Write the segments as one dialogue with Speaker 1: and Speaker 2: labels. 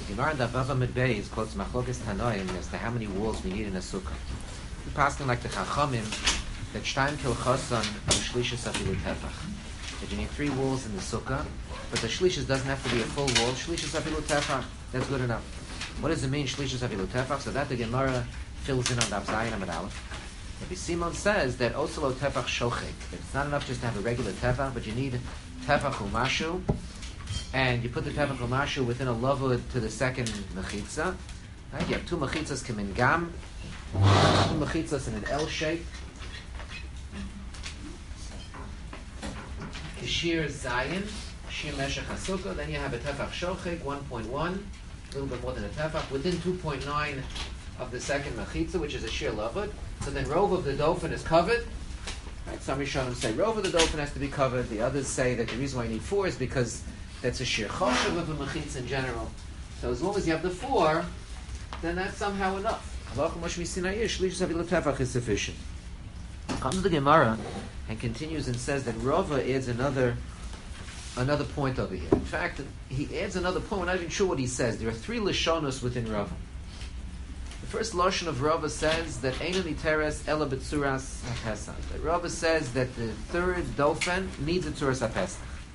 Speaker 1: Gemara Daf Bava Amud Beis quotes Machlokas Tanoim as to how many walls we need in a sukkah. We pass like the Chachamim that Shtaim Kilchasan Shlishas Afilu Tefach. That you need 3 walls in the sukkah, but the Shlishas doesn't have to be a full wall. Shlishas Afilu Tefach, that's good enough. What does it mean, Shlishas Afilu Tefach? So that the Gemara fills in on Daf Zayin Amud Aleph. Rabbi Simon says that Oselo Tefach Shochek. It's not enough just to have a regular Tefach, but you need Tefach Umashu, and you put the Tefach Umashu within a lavud to the second Mechitza. Right? You have 2 Mechitzas Kamin Gam, 2 Mechitzas in an L shape. Kishir Zayin, Shir Meshach HaSukkah, then you have a Tefach Shochek, 1.1, a little bit more than a Tefach, within 2.9 of the second Mechitza, which is a Shir Lavud. So then Rov of the Dofen is covered. Right? Some Rishonim say Rov of the Dofen has to be covered. The others say that the reason why you need 4 is because that's a Shir Choshev of a Mechitza in general. So as long as you have the 4, then that's somehow enough. Is sufficient. Comes the Gemara and continues and says that Rava adds another point over here. In fact, he adds another point. We're not even sure what he says. There are 3 Lashonos within Rava. The first Lashon of Rava says that Eina Niteres Ela B'Tzuras HaPesach. That Rava says that the 3rd Dofen needs a Tzuras HaPesach.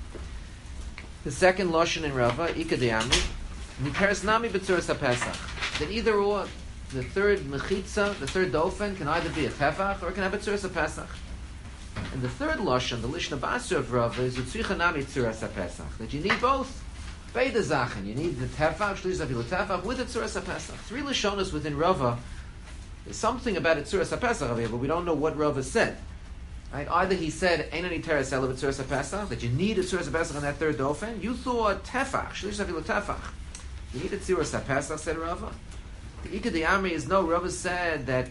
Speaker 1: The second Lashon in Rava, Ika De'amri, Niteres Nami B'Tzuras HaPesach. That either or, the 3rd Mechitza, the 3rd Dofen, can either be a Tefach or it can have a Tzuras HaPesach. And the 3rd Lashon, the Lishna Basra of Rava, is Utzricha Nami Tzuras HaPesach. That you need both. Beide Zachen. You need the Tefach, Shlishas Afilu Tefach, with the Tzuras HaPesach. 3 Lashonos within Rava. There's something about a Tzuras HaPesach over here, but we don't know what Rava said. Right? Either he said, Ein ani teres ela b'tzuras HaPesach, that you need a Tzuras HaPesach on that 3rd Dofen. You thought Tefach, Shlishas Afilu Tefach. You need a Tzuras HaPesach, said Rava. The Ika Amri is no. Rava said that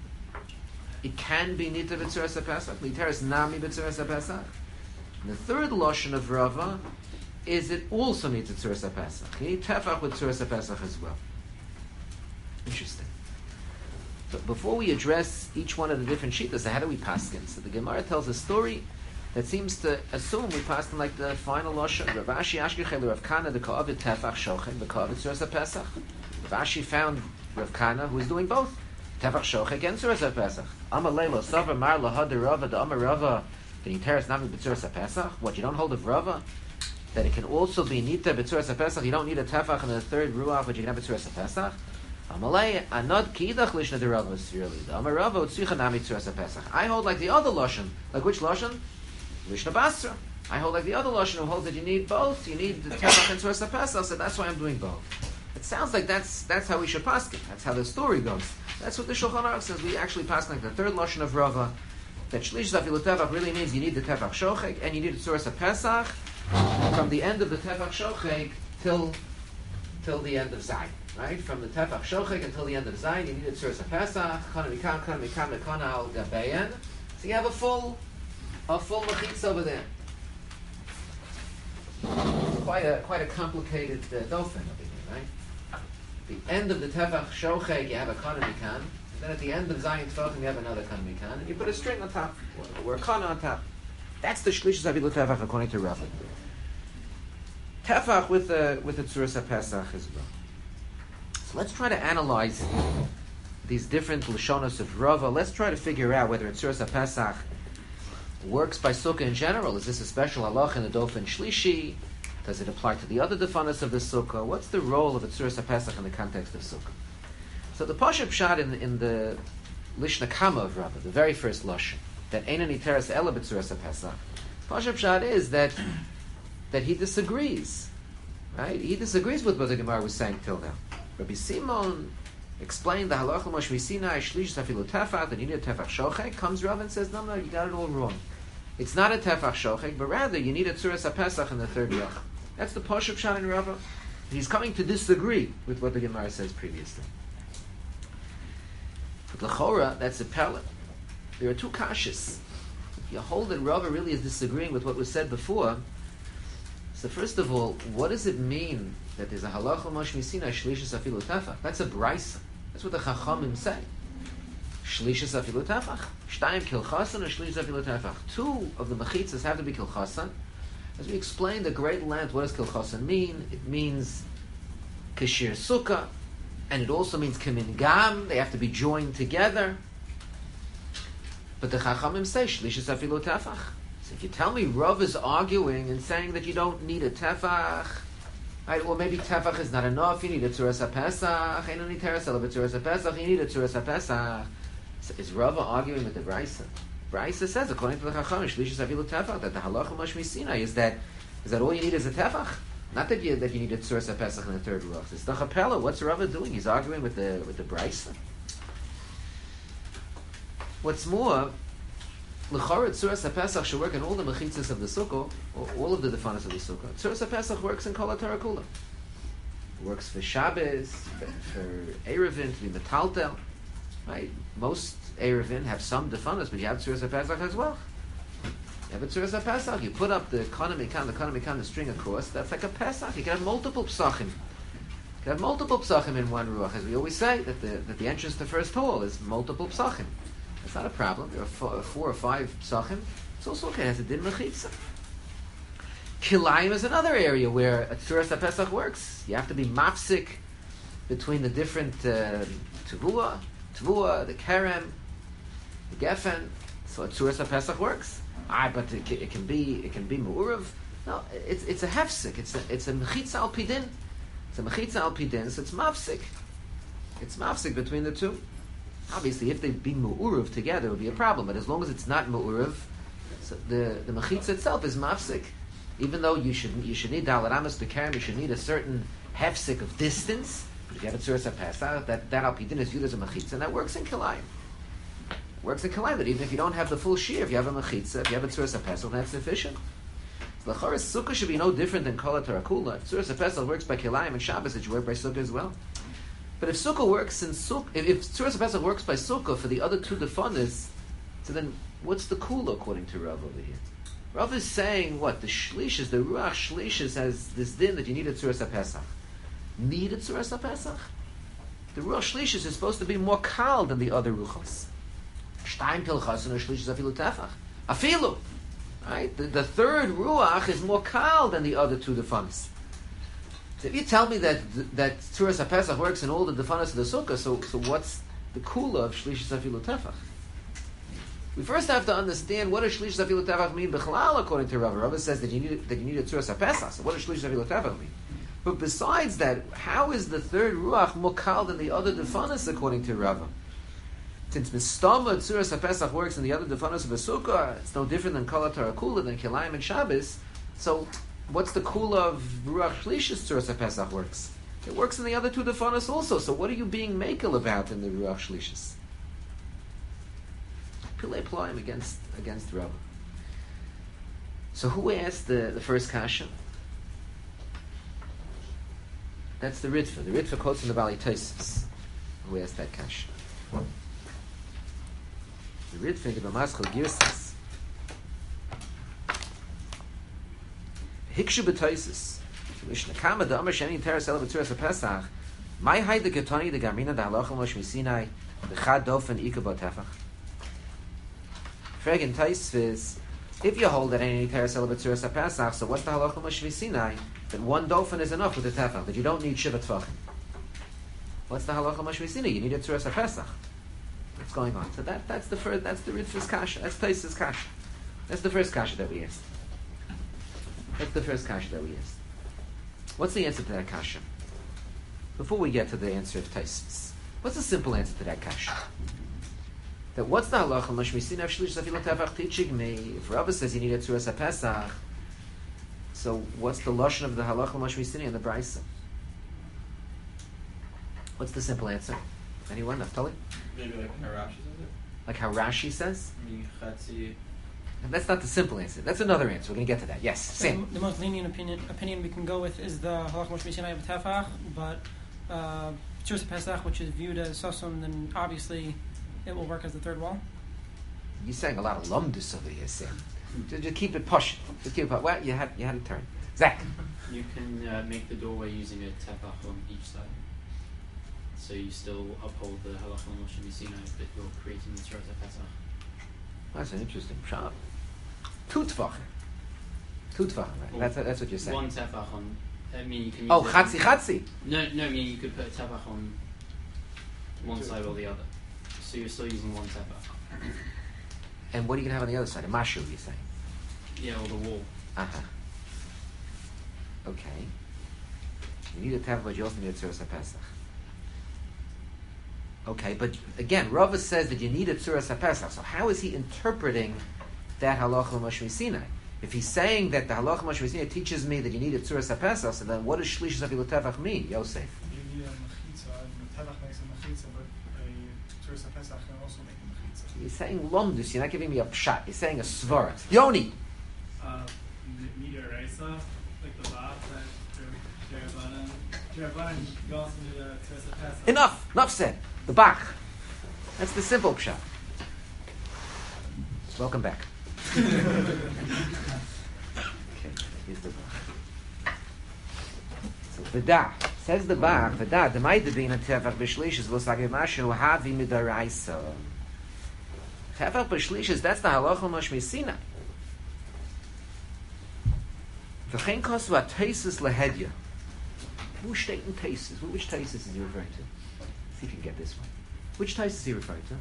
Speaker 1: it can be Nita b'tzuras HaPesach, Niteres Nami b'tzuras HaPesach. And the 3rd Lashon of Rava is it also needs a Tzuras HaPesach. You need Tefach with Tzuras HaPesach as well. Interesting. But before we address each one of the different shittas, so how do we paskin? So the Gemara tells a story that seems to assume we paskin like the final Lashon. Rav Ashi Ashkechel Rav Kana the Ka'avid Tefach Shochen the Ka'avid Tzuras HaPesach. Rav Ashi found Rav Kana who is doing both Tefach Shochen and Tzuras HaPesach. Amar Leilo Savar Mar Lahad Rava the Amar Rava the Niteres Nami b'Tzuras HaPesach. What, you don't hold of Rava? That it can also be Nita b'Tzuras HaPesach. You don't need a Tefach in the 3rd Ruach, but you can have b'Tzuras HaPesach. Amalei Anod Kidach Lishna de Rava really. The Amar Rava Utzicha Nami Tzuras HaPesach. I hold like the other Lashon. Like which Lashon? Lishna Basra. I hold like the other Lashon who holds that you need both. You need the Tefach and Tzuras HaPesach, so that's why I'm doing both. It sounds like that's how we should paskin. That's how the story goes. That's what the Shulchan Aruch says. We actually paskin like the 3rd Lashon of Rava, that Shlishas Afilu Tefach really means you need the Tefach Shochek and you need the Tzuras HaPesach from the end of the Tefach Shochek till the end of Zayin. Right? From the Tefach Shochek until the end of Zayin, you need the Tzuras HaPesach, Kana Mikam, Kana Mikam, Kana Al Gabeyan. So you have a full Mechitza over there. Quite a complicated Dofen over here, right? The end of the Tefach Shochek, you have a Kana Mikam. Then at the end of Zayin Tefachim, you have another Kana Mikam, and you put a string on top, or a Kana on top. That's the Shlishas Afilu Tefach according to Rava. Tefach with the Tzuras HaPesach as well. So let's try to analyze these different Lashonos of Rava. Let's try to figure out whether Tzuras HaPesach works by Sukkah in general. Is this a special halach in the Dofen Shlishi? Does it apply to the other defanas of the Sukkah? What's the role of a Tzuras HaPesach in the context of Sukkah? So the Pashup Pshat in the Lishna Kama of Rava, the very first Lashon, that Eina Niteres Ela b'Tzuras HaPesach, Pashup Pshat is that he disagrees. Right? He disagrees with what the Gemara was saying till now. Rabbi Simon explained the halacha Moshe Sinai Shlishas Afilu Tefach, that you need a Tefach Shochek. Comes Rav and says, no, you got it all wrong. It's not a Tefach Shochek, but rather you need a Tzuras HaPesach in the 3rd Yach. That's the Pashup Pshat in Rava. He's coming to disagree with what the Gemara says previously. But L'chora, that's a pellet. There are 2 kashas. If you hold that Rava really is disagreeing with what was said before, so first of all, what does it mean that there's a halacha Moshe Sinai Shlishas Afilu Tefach? That's a brisa. That's what the Chachamim say. Shlishas Afilu Tefach. Shtayim Kilchasan or Shlishas Afilu Tefach. 2 of the mechitzas have to be Kilchasan. As we explained at great length, what does Kilchasan mean? It means kashir sukkah, and it also means kamin gam. They have to be joined together. But the Chachamim say shlishis afilu tefach. So if you tell me Rav is arguing and saying that you don't need a tefach, right? Well, maybe tefach is not enough. You need a tzuras haPesach. You don't need teresel, but tzuras haPesach. You need a tzuras haPesach. So is Rav arguing with the Brisa? Brisa says, according to the Chachamim, shlishis afilu tefach, that the halacha mashmi sinai is that all you need is a tefach. Not that you need a tzuras haPesach in the third ruach. It's the chapela. What's Rav doing? He's arguing with the Brisa. What's more, l'chara tzuras haPesach should work in all the mechitzas of the sukkah, or all of the defanas of the sukkah. Tzuras haPesach works in kol haTorah kula. It works for Shabbos, for Erevin to be metaltel. Right? Most Erevin have some defanas, but you have tzuras haPesach as well. You have a tzuras haPesach. You put up the the string across. That's like a Pesach. You can have multiple psachim. You can have multiple psachim in one ruach, as we always say that the entrance to first hall is multiple psachim. It's not a problem. There are 4 or 5 psachim. It's also okay. It has a din mechitza. Kilayim is another area where a tzuras haPesach works. You have to be mafsik between the different tevua, the kerem, the gefen. So a tzuras haPesach works. But it can be me'urav. No, it's a hefsik. It's a mechitza al pidin. It's a mechitza al pidin. So it's mafsik. It's mafsik between the two. Obviously, if they be mu'urav together, it would be a problem. But as long as it's not mu'urav, so the mechitza itself is mafsik. Even though you should need dalat amas b'kerem, you should need a certain hefsik of distance. But if you have a tzuras haPesach, that al pidin is viewed as a mechitza, and that works in kilayim. Works in kilayim. That even if you don't have the full shir, if you have a mechitza, if you have a tzuras haPesach, that's sufficient. So the L'chara sukkah should be no different than kol haTorah kula. Tzuras haPesach works by kilayim and Shabbos, it should work by sukkah as well. But if sukkah works in sukkah, if tzuras haPesach works by sukkah for the other two defanas, so then what's the kula according to Rav over here? Rav is saying what the shlishis, the ruach shlishis has this din that you need a tzuras haPesach. Need a tzuras haPesach? The ruach shlishis is supposed to be more kal than the other ruchas. Shtein pilchas and a shlishis afilu tefach. Afilu, right? The third ruach is more kal than the other two defanas. So if you tell me that tzuras haPesach works in all the defanas of the sukkah, so what's the kula of shlishis afilu tefach? We first have to understand what does shlishis afilu tefach mean b'chalal according to Rav. Rav says that you need a tzuras haPesach. So what does shlishis afilu tefach mean? But besides that, how is the third ruach more kal than the other defanas according to Rav? Since mistama tzuras haPesach works in the other defanas of a sukkah, it's no different than kol haTorah kula, than kilayim and Shabbos. So what's the kula of ruach shlishis tzuras haPesach works? It works in the other two defanas also. So what are you being makel about in the ruach shlishis? Pilei ployim against Rav. So who asked the first kasha? That's the Ritva. The Ritva quotes in the Bali Tosfos. Who asked that kasha? The Ritva in the Bamaschal Girsas. Hikshu b'Tosfos. Mishnah Kama da Amar Sheni Teres Ela b'Tzuras haPesach. My hide the Ketani the Gamrina da Halachah Moshe Sinai the Chad Dofen Ika B'Tefach. Fragin Tosfos. If you hold that any Teres Ela b'Tzuras haPesach, so what's the Halachah Moshe Sinai? That one dofen is enough with the tefach. That you don't need shiva tefachim. What's the halacha mashmi sinai? You need a tzuras haPesach. What's going on? So that's the Ritva's kasha. That's Tosfos kasha. That's the first kasha that we asked. What's the answer to that kasha? Before we get to the answer of Tosfos, what's the simple answer to that kasha? That what's the halacha mashmi sinai of shlish zafilu tefach teaching me? If Rav says you need a tzuras haPesach, so what's the lashon of the halacha mashmi sinai and the brisa? What's the simple answer? Anyone? Naftali?
Speaker 2: Maybe like how Rashi says it.
Speaker 1: Like how Rashi says?
Speaker 2: Michatzi.
Speaker 1: And that's not the simple answer. That's another answer. We're going to get to that. Yes, Sam.
Speaker 3: The most lenient opinion we can go with is the halacha mashmi sinai of tefach, but tzuras haPesach, which is viewed as sosum, then obviously it will work as the third wall.
Speaker 1: You're saying a lot of lumdus over here, Sam. Just keep it pushing. Well, you had a turn. Zach.
Speaker 4: You can make the doorway using a tefach on each side. So you still uphold the halacha mashmi sinai, but you're creating the tzuras haPesach.
Speaker 1: That's an interesting shot. Two tefachim, right? Well, that's what you're saying.
Speaker 4: One tefach on I mean, you can use
Speaker 1: Oh,
Speaker 4: it-
Speaker 1: chatzi.
Speaker 4: No, I mean you could put a tefach on one side or the other. So you're still using one tefach.
Speaker 1: And what are you going to have on the other side? A mashu, you're saying?
Speaker 4: Yeah, or the wall.
Speaker 1: Uh-huh. Okay. You need a tefach, but you also need a tzuras HaPesach. Okay, but again, Rava says that you need a tzuras HaPesach. So how is he interpreting that halacha l'Moshe Sinai? If he's saying that the halacha l'Moshe Sinai teaches me that you need a tzuras HaPesach, so then what does shlish zafilu tefach mean, Yosef?
Speaker 5: You need a mechitza, and the tefach makes a mechitza, but a tzuras HaPesach can also make a mechitza.
Speaker 1: You're saying lomdus, you're not giving me a pshat, you're saying a svara. Yoni!
Speaker 5: Need a reisa, like the Bab that Jerabanan goes into the tzuras HaPesach.
Speaker 1: Enough said. The Bach. That's the simple pshat. Welcome back. Okay, here's the Bach. So V'da, says the Bach, V'da, the Maida being a tefach b'shlish is v'losagim mashu havi midaraisa. Tefach b'shlish is, that's the halacha l'Moshe Sinai. V'chein kosu ha-teisus lehedya. Wo steht in teisus? Which teisus is he referring to? See if you can get this one. Which teisus is he referring to?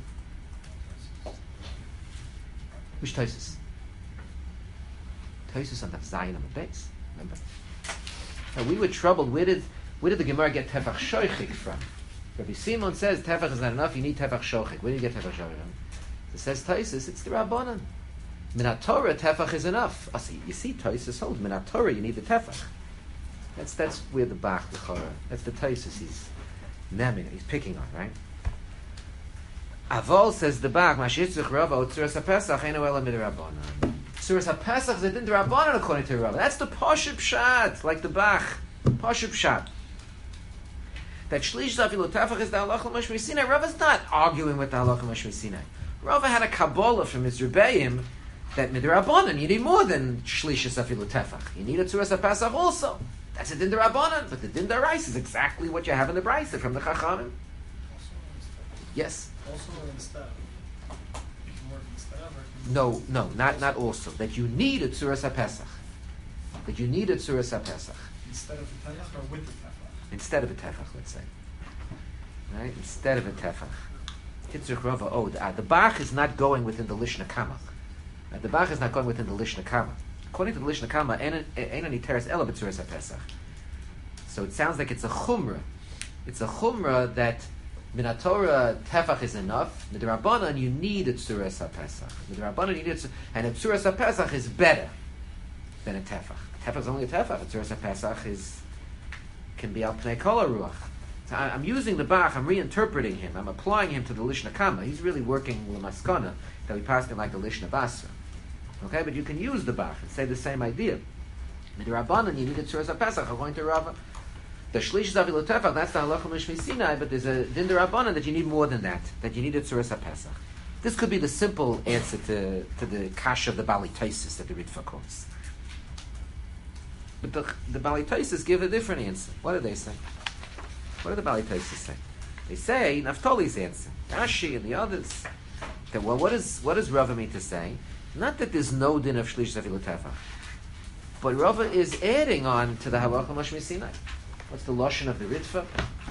Speaker 1: Which teisus? Teisus on the Zion on the base. Remember? Now we were troubled. Where did the Gemara get tefach shochik from? Rabbi Simon says tefach is not enough. You need tefach shochik. Where do you get tefach shochik from? It says teisus. It's the Rabbanan. Minat Torah tefach is enough. You see teisus holds minat Torah. You need the tefach. That's where the Bach the Chora. That's the teisus he's picking on, right? Avol says the Bach, Mashitzich Rava, Tzuras HaPesach, Eino Ela Midrabanan. Tzuras HaPesach is a din d'Rabbanan according to Rava. That's the Pashup Pshat, like the Bach. Pashup Pshat. That Shlish Zafilu Tefach is the Halacha L'Moshe Sinai. Rava's not arguing with the Halacha L'Moshe Sinai. Rava had a Kabbalah from his Rebbeim that Midrabanan, you need more than Shlish Zafilu Tefach. You need a Tzuras HaPesach also. That's a din d'Rabbanan, but the din d'Oraisa is exactly what you have in the Brisa from the Chachamim. Yes.
Speaker 5: Also instead. You can work instead of, or
Speaker 1: No, not also. That you need a Tzuras HaPesach. That you need a Tzuras HaPesach.
Speaker 5: instead of the tefach or with the tefach?
Speaker 1: Instead of a tefach, let's say. Right? Instead of a tefach. Titzrich Rava, the Bach is not going within the Lishna Kama. The Bach is not going within the Lishna Kama. According to the Lishna Kama, ain't any teres ela b'tzuras HaPesach. So it sounds like it's a chumrah. It's a chumrah that Minat Torah tefach is enough. Midrabanan you need a tzuras HaPesach. Midrabanan you need and a tzuras HaPesach is better than a tefach. Tefach is only a tefach. A tzuras HaPesach can be al pnei kol haruach. So I'm using the Bach. I'm reinterpreting him. I'm applying him to the Lishna Kama. He's really working l'maskana that we passed him like the Lishna Basra. Okay, but you can use the Bach and say the same idea. Midrabanan you need a tzuras HaPesach according to Rava. The Shlish Zavilu Tefach, that's the Halacha L'Moshe Sinai, but there's a Din D'Rabbanan that you need more than that you need a Tzuras HaPesach. This could be the simple answer to the Kasha of the Bali Taisis that the Ritva quotes. But the Bali Taisis give a different answer. What do they say? What do the Bali Taisis say? They say, Naftali's answer, Rashi and the others, that, well, what does Rava mean to say? Not that there's no Din of Shlish Zavilu Tefach, but Rava is adding on to the Halacha L'Moshe Sinai. What's the lashon of the Ritva?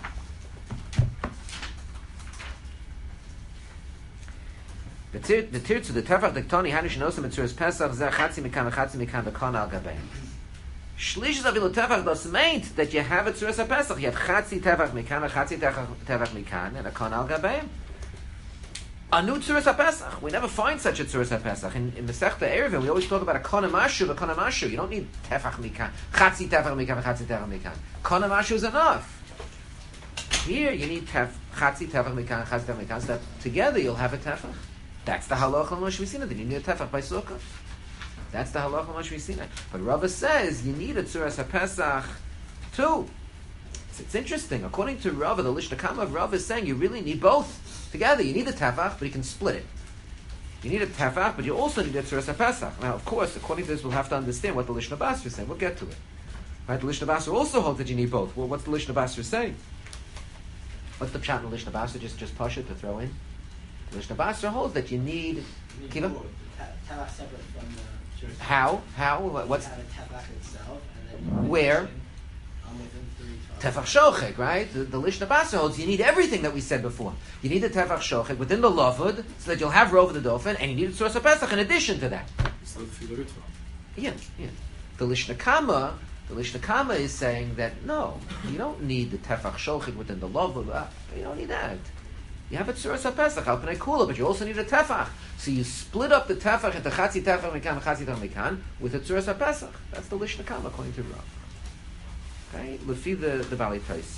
Speaker 1: The tirtzu, the tefach dektoni hanish nosim etzuras pesach zeh chatzi mikan v'kon al gabein. Shlish zavilu tefach does mean that you have a tzuras pesach. You have chatzi tefach mikan, chatzi tefach mikan, and a kon al gabein. A new tzuras pesach. We never find such a tzuras pesach in Masechta Eruvin. We always talk about a kon amashu, a kon amashu. You don't need tefach mikan, chatzi tefach mikan, chatzi tefach mikan. Kon amashu is enough. Here you need chatzi tefach mikan, chatzi tefach mikan. So that together you'll have a tefach. That's the halacha L'Moshe Sinai. Then you need a tefach by sukkah. That's the halacha L'Moshe Sinai. But Rava says you need a tzuras pesach too. It's interesting. According to Rava, the Lishna Kama of Rava is saying you really need both together. You need a tefach, but you can split it. You need a tefach, but you also need a tzuras pesach. Now, of course, according to this, we'll have to understand what the Lishna Basra is saying. We'll get to it. Right? The Lishna Basra also holds that you need both. Well, what's the Lishna Basra saying? What's the pshat in the Lishna Basra? Just push it to throw in. The Lishna Basra holds that you need. Kiva?
Speaker 6: Tefach separate from the.
Speaker 1: How? What's
Speaker 6: you have a tefach itself, and then
Speaker 1: where?
Speaker 2: I'm within 3 times.
Speaker 1: Tefach shochek, right? The Lishna Basa holds you need everything that we said before. You need the Tefach shochek within the Lavud, so that you'll have Rov of the Dofen, and you need the Tzuras HaPesach in addition to that.
Speaker 6: It's not the Ritva.
Speaker 1: Yeah. The Lishna Kama is saying that no, you don't need the Tefach shochek within the Lavud. You don't need that. You have a Tzuras HaPesach, Al Pnei Kula, but you also need a Tefach. So you split up the Tefach into Chatzi Tefach Mekan, Chatzi Tefach Mekan, with a Tzuras HaPesach. That's the Lishna Kama according to Rav. Okay? Lefi the Bali Taisis.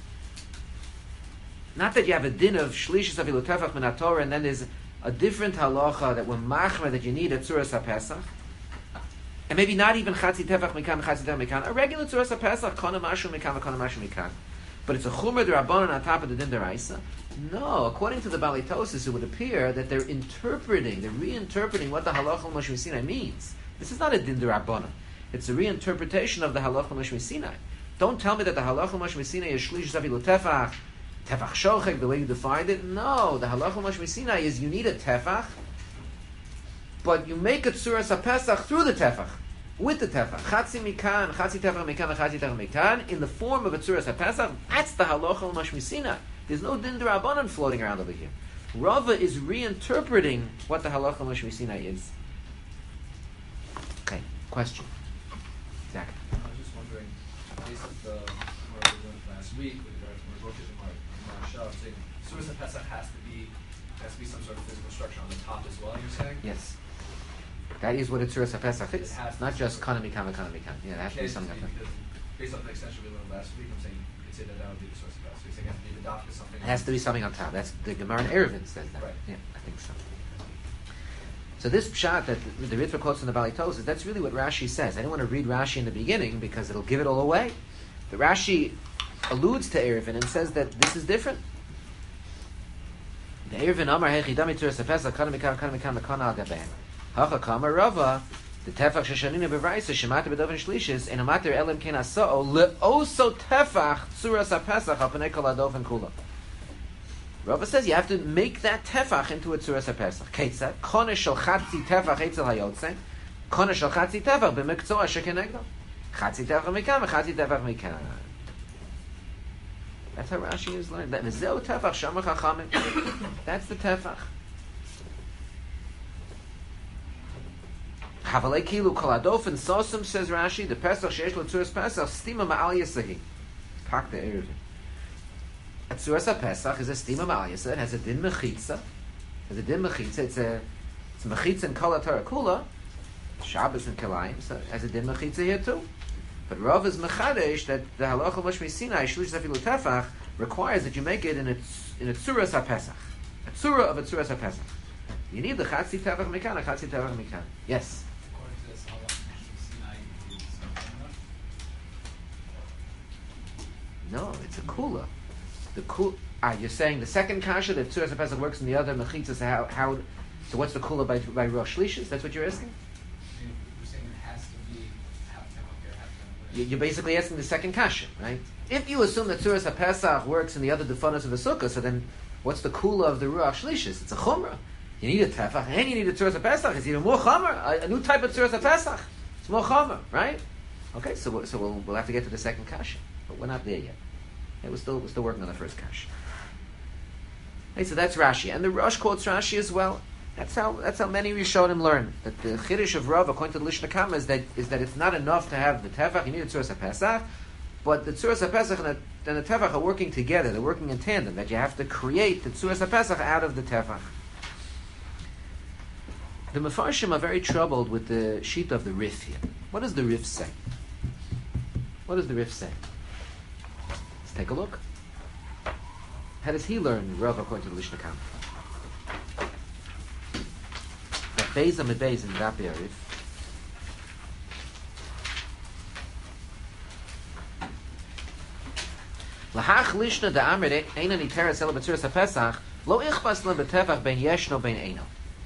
Speaker 1: Not that you have a din of Shlishis Avilu Tefach Minatorah, and then there's a different halacha that when machmer that you need a Tzuras HaPesach, and maybe not even Chatzi Tefach Mekan, Chatzi Tefach Mekan, a regular Tzuras HaPesach, Kona Mashu Mekan, Kona Mashu Mekan. But it's a Chumra D'Rabbanan on top of the Din D'Oraisa. No, according to the Balitosis, it would appear that they're reinterpreting what the Halacha Moshe Sinai means. This is not a Din D'Rabbanan. It's a reinterpretation of the Halacha Moshe Sinai. Don't tell me that the Halacha Moshe Sinai is Shlish Zavilu Tefach, Tefach Shochek, the way you defined it. No, the Halacha Moshe Sinai is you need a Tefach, but you make a Tzuras HaPesach through the Tefach. With the Tefach, Chatzi Mikan, Chatzi Tefach Mikan, Chatzi Tefach Mikan, in the form of a Tzuras HaPesach, that's the Halacha Moshe Sinai. There's no Din D'Rabbanan floating around over here. Rava is reinterpreting what the Halacha Moshe Sinai is. Okay, question. Zach.
Speaker 7: I was just wondering, based on the Gemara we learned last week with regard to Mergoket and Marshal, saying Tzuras HaPesach has to be some sort of physical structure on the top as well. You're saying?
Speaker 1: Yes. That is what a Tzuras HaPesach is.
Speaker 7: It has to
Speaker 1: Not
Speaker 7: be
Speaker 1: just
Speaker 7: something.
Speaker 1: Kana Mikan. Yeah, that has to be something like that.
Speaker 7: Because based on the extension we learned last week, I'm saying you could say that would be the Tzuras HaPesach. So you're saying it has to be the daf or something.
Speaker 1: It has to be something on top. That's the Gemara in Eruvin says that.
Speaker 7: Right.
Speaker 1: Yeah, I think so. So this pshat that the Ritva quotes in the Balitosis, that's really what Rashi says. I don't want to read Rashi in the beginning because it'll give it all away. But Rashi alludes to Eruvin and says that this is different. The Eruvin Amar Hechidami Tzuras HaPesach Kana Mikan Al Gabein. Hacha Kama Rava. The Tefach Sheshanina B'Vraisa Shemata B'Doven Shlishis and Amater Elim Ken Asao Le'oso Tefach Tzuras HaPesach Al Pnei Kol HaDofen Kula. Rava says you have to make that Tefach into a Tzuras HaPesach. Ketzad Kona Shel Chatzi Tefach Eitzel HaYotze Kona Shel Chatzi Tefach B'Mekzoa Shekenegdo Chatzi Tefach Mikan Chatzi Tefach Mikan. That's how Rashi is learned. That Mezeo Tefach Shamar Chachamim. That's the Tefach. Havalei kilu kol hadofen sosum, says Rashi, the Pesach sheish lo tzuras Pesach stima ma'al yasahi. Pak the Eruvin. A tzuras HaPesach is a stima ma'al yasah. It has a din mechitza. It's a mechitza in kol haTorah kula. Shabbos and Kilayim. So it has a din mechitza here too. But Rav is mechadesh that the halacha Moshe Sinai shlish zafilu tefach requires that you make it in a tzuras HaPesach. A tzura of a tzuras HaPesach. You need the chatzi tefach mikan, a chatzi tefach mikan. Yes.
Speaker 7: According to this, Halacha Moshe Sinai is
Speaker 1: No, it's a kula. You're saying the second kasha that Tzuras HaPesach works in the other mechitzas. So what's the kula by Rosh Lishis? That's what you're asking.
Speaker 7: You're saying it has to be half tefach here, half tefach.
Speaker 1: You're basically asking the second kasha, right? If you assume that Tzuras HaPesach works in the other defanas of the sukkah, so then what's the kula of the Ruach Shlishis? It's a chumrah. You need a tefach and you need a Tzuras HaPesach. It's even more chamer. A new type of Tzuras HaPesach. It's more chamer, right? Okay, so we'll have to get to the second kasha, but we're not there yet. Okay, we're still working on the first kasha. Okay, so that's Rashi, and the Rosh quotes Rashi as well. That's how many Rishonim learn that the chiddush of Rav according to the Lishna Kama is that it's not enough to have the tefach. You need a Tzuras HaPesach, but the Tzuras HaPesach and the tefach are working together. They're working in tandem. That you have to create the Tzuras HaPesach out of the tefach. The Mefarshim are very troubled with the sheet of the Rif here. What does the Rif say? Let's take a look. How does he learn Rav according to the Lishna Kama? That Beis Amid Beis in Dapi Arif. Lahach Lishna da Amrit Einan Iteres Ela B'Tzuras HaPesach Lo Ichbas Lem B'Tefach Ben Yeshno Ben Eino.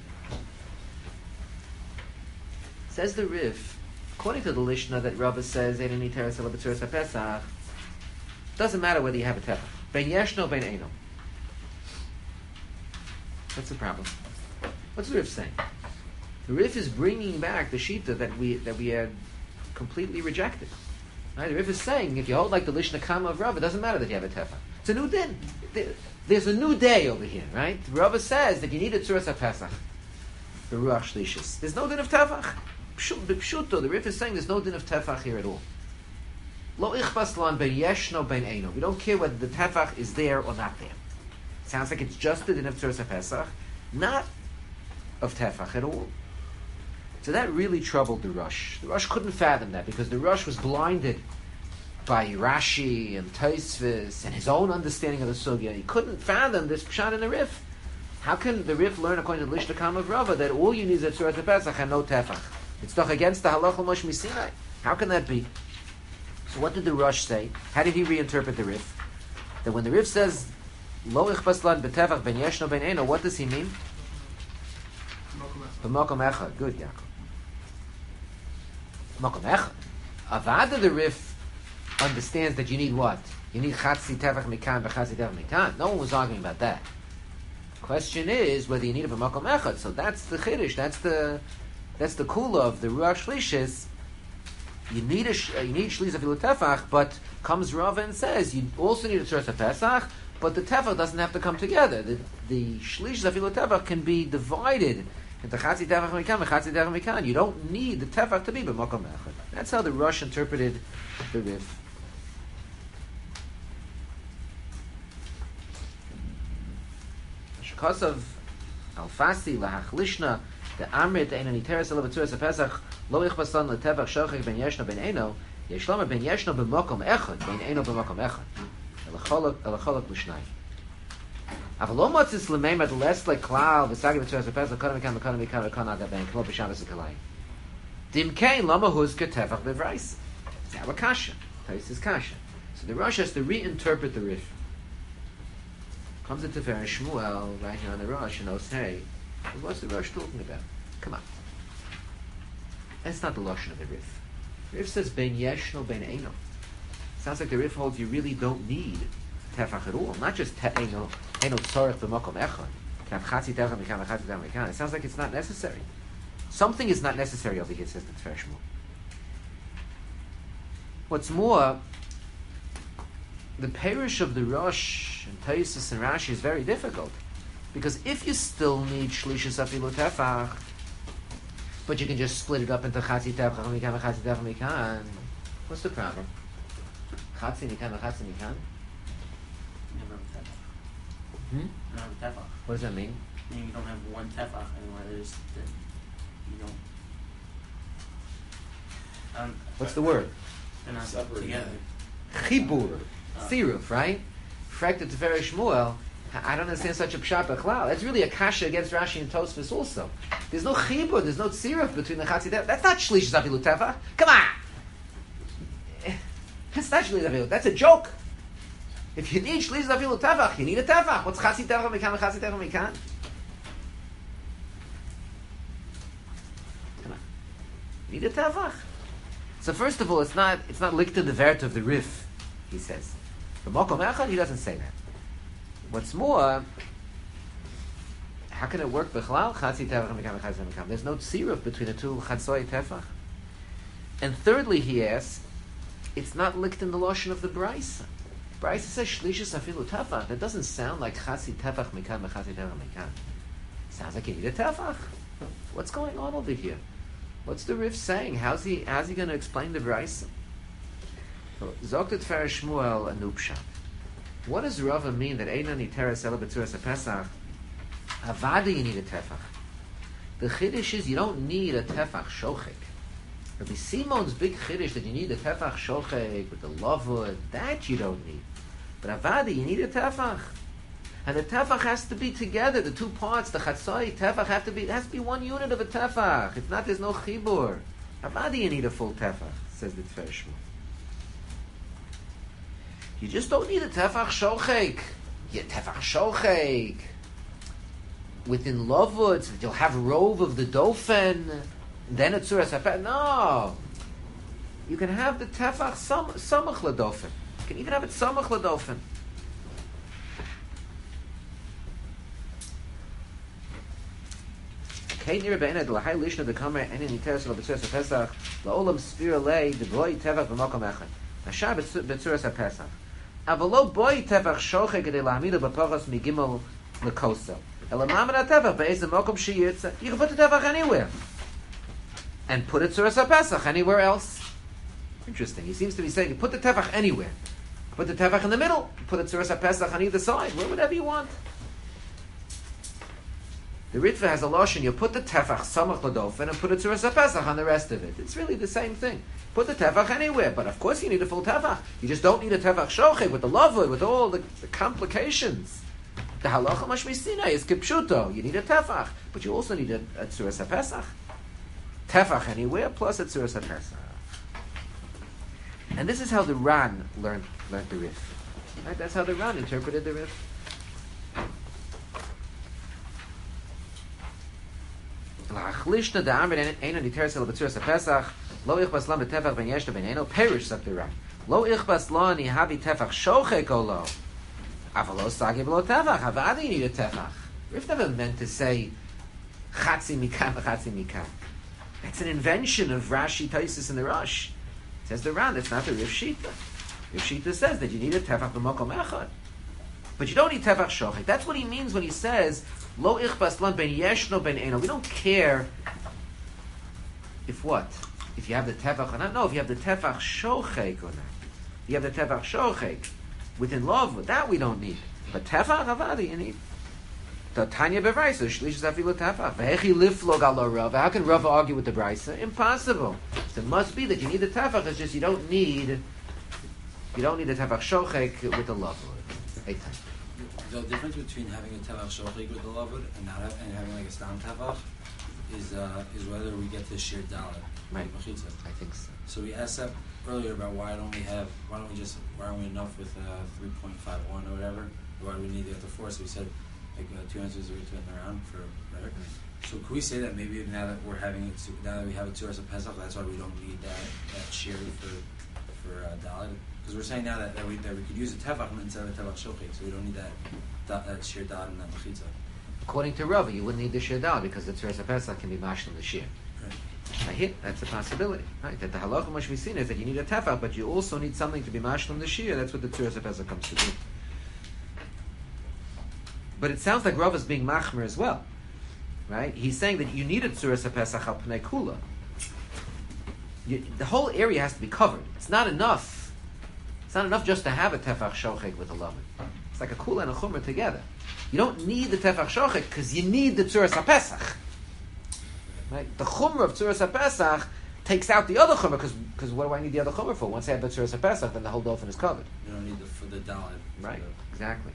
Speaker 1: Says the Rif, according to the Lishna that Rava says Einan Iteres Ela B'Tzuras HaPesach, doesn't matter whether you have a tefach. Ben Yeshno Ben Eino. What's the problem? What's the Rif saying? The Rif is bringing back the shita that we had completely rejected. Right? The Rif is saying if you hold like the Lishna Kama of Rav, it doesn't matter that you have a tefach. It's a new din. There's a new day over here, right? Rav says that you need a Tzuras HaPesach, the Ruach Shlishis. There's no din of tefach. B'pshuto, the Rif is saying there's no din of tefach here at all. Lo ichbas lan ben yeshno ben eino. We don't care whether the tefach is there or not there. It sounds like it's just the din of Tzuras HaPesach, not of tefach at all. So that really troubled the Rosh. The Rosh couldn't fathom that because the Rosh was blinded by Rashi and Tosfos and his own understanding of the sugya. He couldn't fathom this pshat in the Rif. How can the Rif learn according to the Lishna Kama of Rava that all you need is a Tzuras HaPesach and no tefach? It's doch against the halacha Moshe Misinai. How can that be? So what did the Rosh say? How did he reinterpret the Rif? That when the Rif says Lo ichbas lan betefach ben yeshno ben eino, what does he mean? B'makom echad. Good, Yaakov. B'makom echad. Avada the Rif understands that you need what? You need chatzi tefach mikan v'chatzi tefach mikan. No one was arguing about that. The question is whether you need a b'makom echad. So that's the chiddush. That's the kula of the Ruach Shlishis. You need shliz afilu tefach, but comes Rava and says you also need a Tzuras HaPesach, but the tefach doesn't have to come together. The shliz afilu tefach can be divided into chatzi tefach mikan and chatzi tefach mikan. You don't need the tefach to be b'makom echad. That's how the Rosh interpreted the Rif. Shekasav Alfasi lahachlishna the Amrit ein ani teres elav Tzuras HaPesach lo ichbasan letevach shochek ben yeshno ben eino yeshlomer ben yeshno b'makom echad ben eino b'makom echad elacholok l'shnai. Aval lo motzis l'meimer less like klal v'sagi b'Tzuras HaPesach kodem mikan v'kodem mikan v'kodem aga ben kmo b'shavas v'kalai. Dim kein lama huzke tevach b'vrais. It's our kasha. Tais is kasha. So the Rosh has to reinterpret the Rif. Comes into Tifer Shmuel right here on the Rosh and knows, hey, what's the Rosh talking about? Come on. That's not the Lashon of the Rif. Rif says, Ben Yeshno, Ben Eino. Sounds like the Rif holds you really don't need tefach at all. Not just Eino tzorech b'makom echad. Kav chatzi tefach mikan v'chatzi tefach mikan. It sounds like it's not necessary. Something is not necessary over here, says the Tifer Shmuel. What's more, the parish of the Rosh and Tosfos and Rashi is very difficult. Because if you still need shlishus afilu tefach, but you can just split it up into chatzi tefach mikan v'chatzi tefach mikan, what's the problem? Chatzi mikan v'chatzi mikan?
Speaker 6: Never have tefach.
Speaker 1: Hmm?
Speaker 6: You don't have a tefach.
Speaker 1: What does that mean?
Speaker 6: Meaning you don't have one tefach anymore. There's you don't.
Speaker 1: What's the word?
Speaker 6: They're not
Speaker 2: Separate.
Speaker 6: together.
Speaker 1: Chibur. Siruf, right? Frek the Tifer Shmuel. I don't understand such a pshat b'chlal. That's really a kasha against Rashi and Tosfos also. There's no chibur, there's no tziruf between the chatzi tefach. That's not shlish zafilu tefach. Come on! That's not shlish zafilu. That's a joke. If you need shlish zafilu tefach, you need a tefach. What's chatzi tefach mikan and chatzi tefach mikan? Come on. You need a tefach. So first of all, it's not linked to the vert of the Rif, he says. For Mokom Echad, he doesn't say that. What's more, how can it work? B'chlal chatzi tefach mikan v'chatzi tefach mikan. There's no tziruf between the two chatzoi tefach. And thirdly, he asks, it's not linked in the lashon of the Brisa. Brisa says shlishus afilu tefach. That doesn't sound like chatzi tefach mikan v'chatzi tefach mikan. Sounds like you need a tefach. What's going on over here? What's the Rif saying? How's he going to explain the Brisa? Zogt et Tifer Shmuel a nupshat. What does Rava mean that Einani teres ela b'Tzuras HaPesach? Avada you need a tefach. The chiddush is you don't need a tefach shochek. Rabbi Simon's big chiddush that you need a tefach shochek with the lavud, that you don't need. But avada you need a tefach. And the tefach has to be together. The two parts, the chatzai tefach, has to be one unit of a tefach. If not, there's no chibur. Avada you need a full tefach, says the Tifer Shmuel. You just don't need a tefach shochek. Yeah, tefach shochek. Within lavud, so that you'll have rove of the dofen, then a tzuras hapet. No. You can have the tefach samach ladofen. You can even have it samach ladofen. Okay, near be'ened lahai lishna the kamer and in teres of the tzuras hapesach laolam spira lei the boy tefach b'makom echad. Hashar b'tzuras haPesach. Avalo boy tefach shoche gedei lahamidu b'pachos migimel lekosa. Elamamad haTefach be'ezem mokom sheyirtza. You can put the tefach anywhere. And put it tzuras haPesach anywhere else. Interesting. He seems to be saying, put the tefach anywhere. Put the tefach in the middle. Put the tzuras haPesach on either side. Whatever you want. The Ritva has a lashon. You put the tefach samach l'dofen and put a tzuras haPesach on the rest of it. It's really the same thing. Put the tefach anywhere, but of course you need a full tefach. You just don't need a tefach shocheh with the lavud, with all the complications. The halacha mashmisina is kipshuto. You need a tefach, but you also need a tzuras haPesach. Tefach anywhere plus a tzuras haPesach. And this is how the Ran learned the Rif. Right? That's how the Ran interpreted the Rif. La'achlishna da'amrin eino niteres el b'tzuras haPesach lo ichbas lan b'tefach ben yeshna ben eino perish sagt the Ran. Lo ichbas lan ihavi tefach shochek olo avalo sagi v'lo tefach havadi you need a tefach. Rif never meant to say chatzi mikan v'chatzi mikan. That's an invention of Rashi, Taisus, and the Rosh. Says the Ran, that's not the Rif Shita. Rif Shita says that you need a tefach b'mokom echad. But you don't need tefach shochek. That's what he means when he says lo ichbas lan ben yeshno ben eino. We don't care if what? If you have the tefach or not. No, if you have the tefach shochek or not. You have the tefach shochek within love. That we don't need. But tefach avadi you need. The Tanya beVraisa shlishus afilu tefach. Vehechi liflog ala Rav. How can Rav argue with the Braisa? Impossible. So it must be that you need the tefach. It's just you don't need the tefach shochek with the love.
Speaker 8: The difference between having a tefach shochik with the lavud and having like a stam tefach is whether we get to shir dalet.
Speaker 1: Right.
Speaker 8: Mechitza.
Speaker 1: I think so.
Speaker 8: So we asked that earlier about why aren't we enough with 3.51 or whatever? Why do we need the other 4? So we said like 2 answers are written around for right. So could we say that maybe now that we have a tzuras haPesach, that's why we don't need that shir for dalet? Because we're saying now that we could use a tefach instead of a tefach shochik, so we don't need that shir dal and that mechitza.
Speaker 1: According to Rav, you wouldn't need the shir dal because the tzuras haPesach can be mashlim the shir. Right. That's a possibility. Right? That the halacha must be seen is that you need a tefach, but you also need something to be mashlim the shir. That's what the tzuras haPesach comes to do. But it sounds like Rav is being machmer as well. Right? He's saying that you need a tzuras haPesach al pnei kula. The whole area has to be covered. It's not enough. It's not enough just to have a tefach shochek with a lavud. It's like a kula and a chumrah together. You don't need the tefach shochek because you need the tzuras haPesach. Right? The chumrah of tzuras haPesach takes out the other chumrah because what do I need the other chumrah for? Once I have the tzuras haPesach, then the whole dofen is covered.
Speaker 8: You don't need for the dalet.
Speaker 1: Right? Exactly.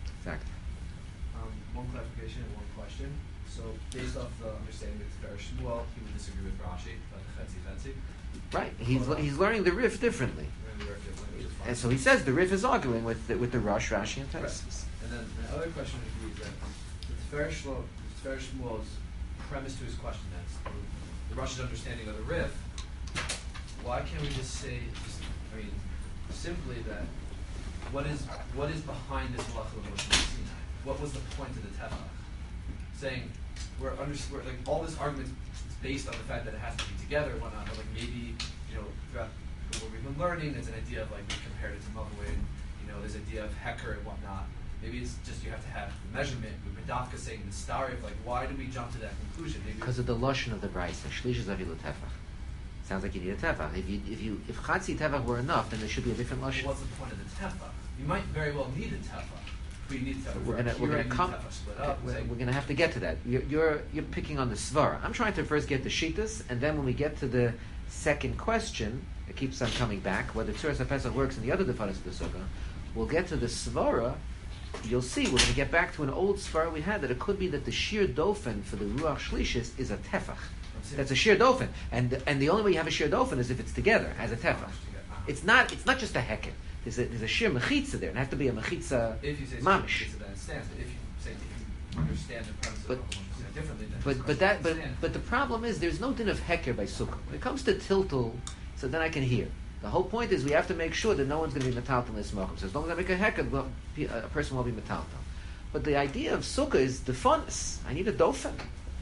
Speaker 7: One clarification and one question. So, based off the understanding of Tifer Shmuel, he would disagree with Rashi about the chetzi.
Speaker 1: Right. He's learning the Rif differently. And so he says the Rif is arguing with the Rosh, Rashi, and Taisus.
Speaker 7: And then the other question would be that the Tifer Shmuel's premise to his question, that's the Rosh's understanding of the Rif. Why can't we just say, simply that what is behind this halacha of Moshe Sinai? What was the point of the tefach? Saying we're like all this argument is based on the fact that it has to be together and whatnot, but like maybe throughout what we've been learning, there's an idea of like we compared it to Mavwin, there's an idea of hecker and whatnot. Maybe it's just you have to have the measurement. With Medafka saying the story of like why do we jump to that conclusion?
Speaker 1: Because of the lashon of the Braisa, shlishus afilu tefach. Sounds like you need a tefach. If chatzi tefach were enough, then there should be a different lashon.
Speaker 7: What's the point of the tefach? You might very well need a tefach. We need tefach.
Speaker 1: We're gonna have to get to that. You're picking on the svara. I'm trying to first get the shitas, and then when we get to the second question, it keeps on coming back. Whether tzuras haPesach works in the other defaras of the sukkah, we'll get to the svara. You'll see we're going to get back to an old svara we had that it could be that the shir dofen for the ruach shlishis is a tefach. That's a shir dofen, and the only way you have a shir dofen is if it's together as a tefach. It's not just a heker. There's a shir mechitza there, and it has to be a mechitza mamish.
Speaker 7: If you understand the premise of differently,
Speaker 1: but the problem is there's no din of heker by sukkah. When it comes to tiltul, so then I can hear. The whole point is we have to make sure that no one's going to be metaltal in this mokum. So as long as I make a heker, a person will be metaltal. But the idea of sukkah is the funness. I need a dofen.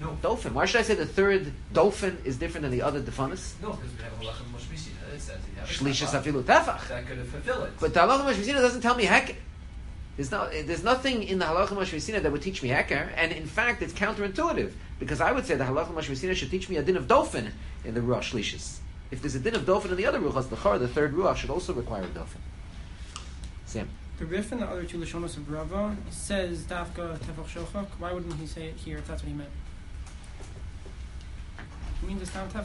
Speaker 7: No.
Speaker 1: Dofen. Why should I say the third Dofen is different than the other Defanis?
Speaker 7: No, because we have Halacha Moshmisina. It says you have a
Speaker 1: Shlishas
Speaker 7: tefach
Speaker 1: afilu tefach.
Speaker 7: that could fulfill it.
Speaker 1: But the Halacha Mashvisina doesn't tell me heker. There's nothing in the Halacha Mashvisina that would teach me heker, and in fact, it's counterintuitive because I would say the Halacha Mashvisina should teach me a din of dofen in the Ruach Shlishis. If there's a din of dofen in the other ruachas, the third ruach should also require a dofen. Sam.
Speaker 3: The Rif and the other two Lashonos of Rava says Dafka Tefach Shochak. Why wouldn't he say it here if that's what he meant? He means it's not Tefach.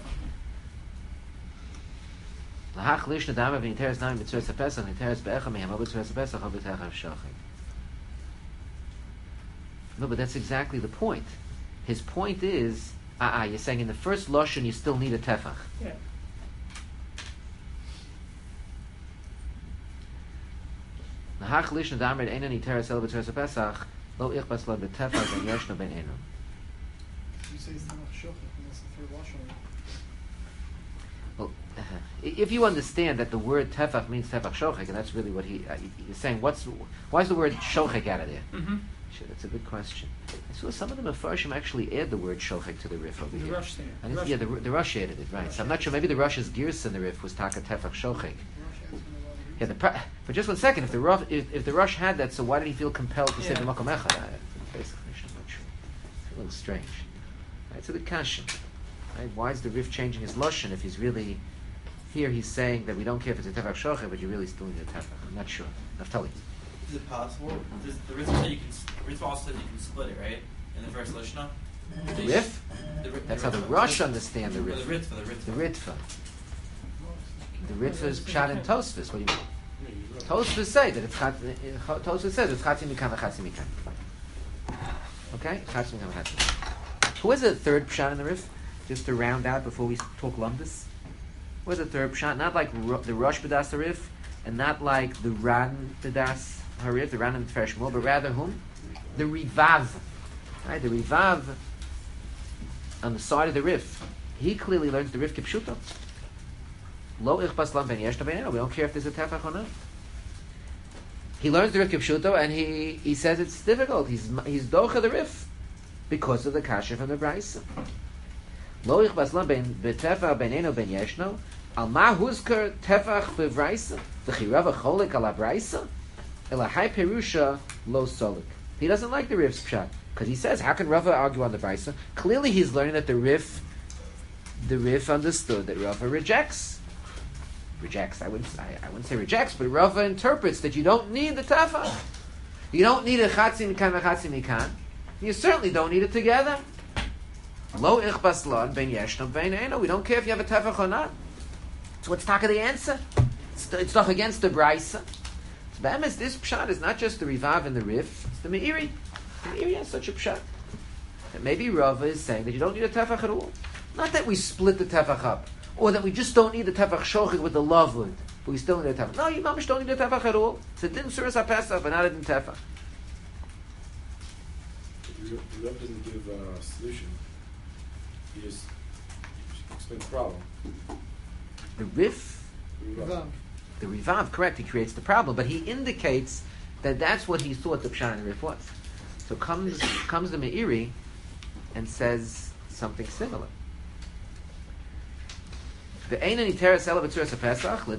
Speaker 1: Lahach lish nadama v'niteres nami b'tzuras hapesach niteres be'echa mehem o b'tzuras hapesach o b'techav shachik. No, but that's exactly the point. His point is, you're saying in the first lashon you still need a tefach.
Speaker 3: Yeah.
Speaker 1: Lahach lish nadama eina niteres el b'tzuras hapesach lo ichbas lo b'tefach ben yeshno ben enu.
Speaker 5: You say it's not Shochak, and that's the third Lashon.
Speaker 1: Well, if you understand that the word tefach means tefach shochek, and that's really what he's saying, why is the word shochek out of there?
Speaker 3: Mm-hmm.
Speaker 1: Sure, that's a good question. I saw some of the Mefarshim actually add the word shochek to the Rif over
Speaker 3: The
Speaker 1: here.
Speaker 3: Rush there.
Speaker 1: I didn't- yeah, the Rush added it, right. So I'm not sure, maybe the Rush's gears in the Rif was taka tefach shochek. Yeah, but just 1 second, if the Rush had that, so why did he feel compelled to say the Makom Echad? Basically, I'm not sure. It's a little strange. Right, it's a good question. Right? Why is the Rif changing his lashon if he's really here? He's saying that we don't care if it's a tefach shocheh, but you really still need a tefach. I'm not sure. Naftali.
Speaker 2: Is it possible? The Ritva said Ritva also said you can split it, right? In the first Lishna?
Speaker 1: The Rif? That's how the Rush understand the Rif.
Speaker 2: The Ritva.
Speaker 1: The Ritva. The Ritva is pshat in Tosfos. What do you mean? Tosfos say that it's Tosfos says it's chatzi mikan v'chatzi mikan. Okay, chatzi mikan v'chatzi mikan. Who is the third pshat in the Rif? Just to round out before we talk lumbus. What's the third pshat? Not like the Rosh B'das Harif, and not like the Ran B'das Harif, the Ran and Tiferes Shmuel, but rather whom? The Rivav. Right, the Rivav on the side of the Rif. He clearly learns the Rif Kipshuto. Lo ichbas lam ben yeshna ben eno. We don't care if there's a tefach or not. He learns the Rif Kipshuto, and he says it's difficult. He's docha the Rif because of the kasha from the Brayso. Lo ichbas lam ben tefach ben eno ben yeshno. Al ma huzker tefach bevraysa. The chirava cholik ala braysa. Ela hai perusha lo solik. He doesn't like the Rif's pshat because he says, how can Rava argue on the braysa? Clearly, he's learning that the Rif understood that Rava rejects. I wouldn't say rejects, but Rava interprets that you don't need the tefach. You don't need a chatzi mikan v'chatzi mikan. You certainly don't need it together. Lo ichbas lan ben yeshno ben eno. We don't care if you have a tefach or not. So what's taka the answer? It's not against the braysa. So Be'emes, this pshat is not just the Rivav and the Rif. It's the Meiri. The Meiri has such a pshat. That maybe Rava is saying that you don't need a tefach at all. Not that we split the tefach up, or that we just don't need the tefach shochik with the lavud, but we still need a tefach. No, you mamish don't need a tefach at all. It's a din suras hapesach, but not a din tefach.
Speaker 9: The Rebbe doesn't give a solution. He just explains the problem.
Speaker 1: The Rif, the Rivav, correct, he creates the problem, but he indicates that that's what he thought the pshat in the Rif was. So comes the Meiri and says something similar. I don't care if there's a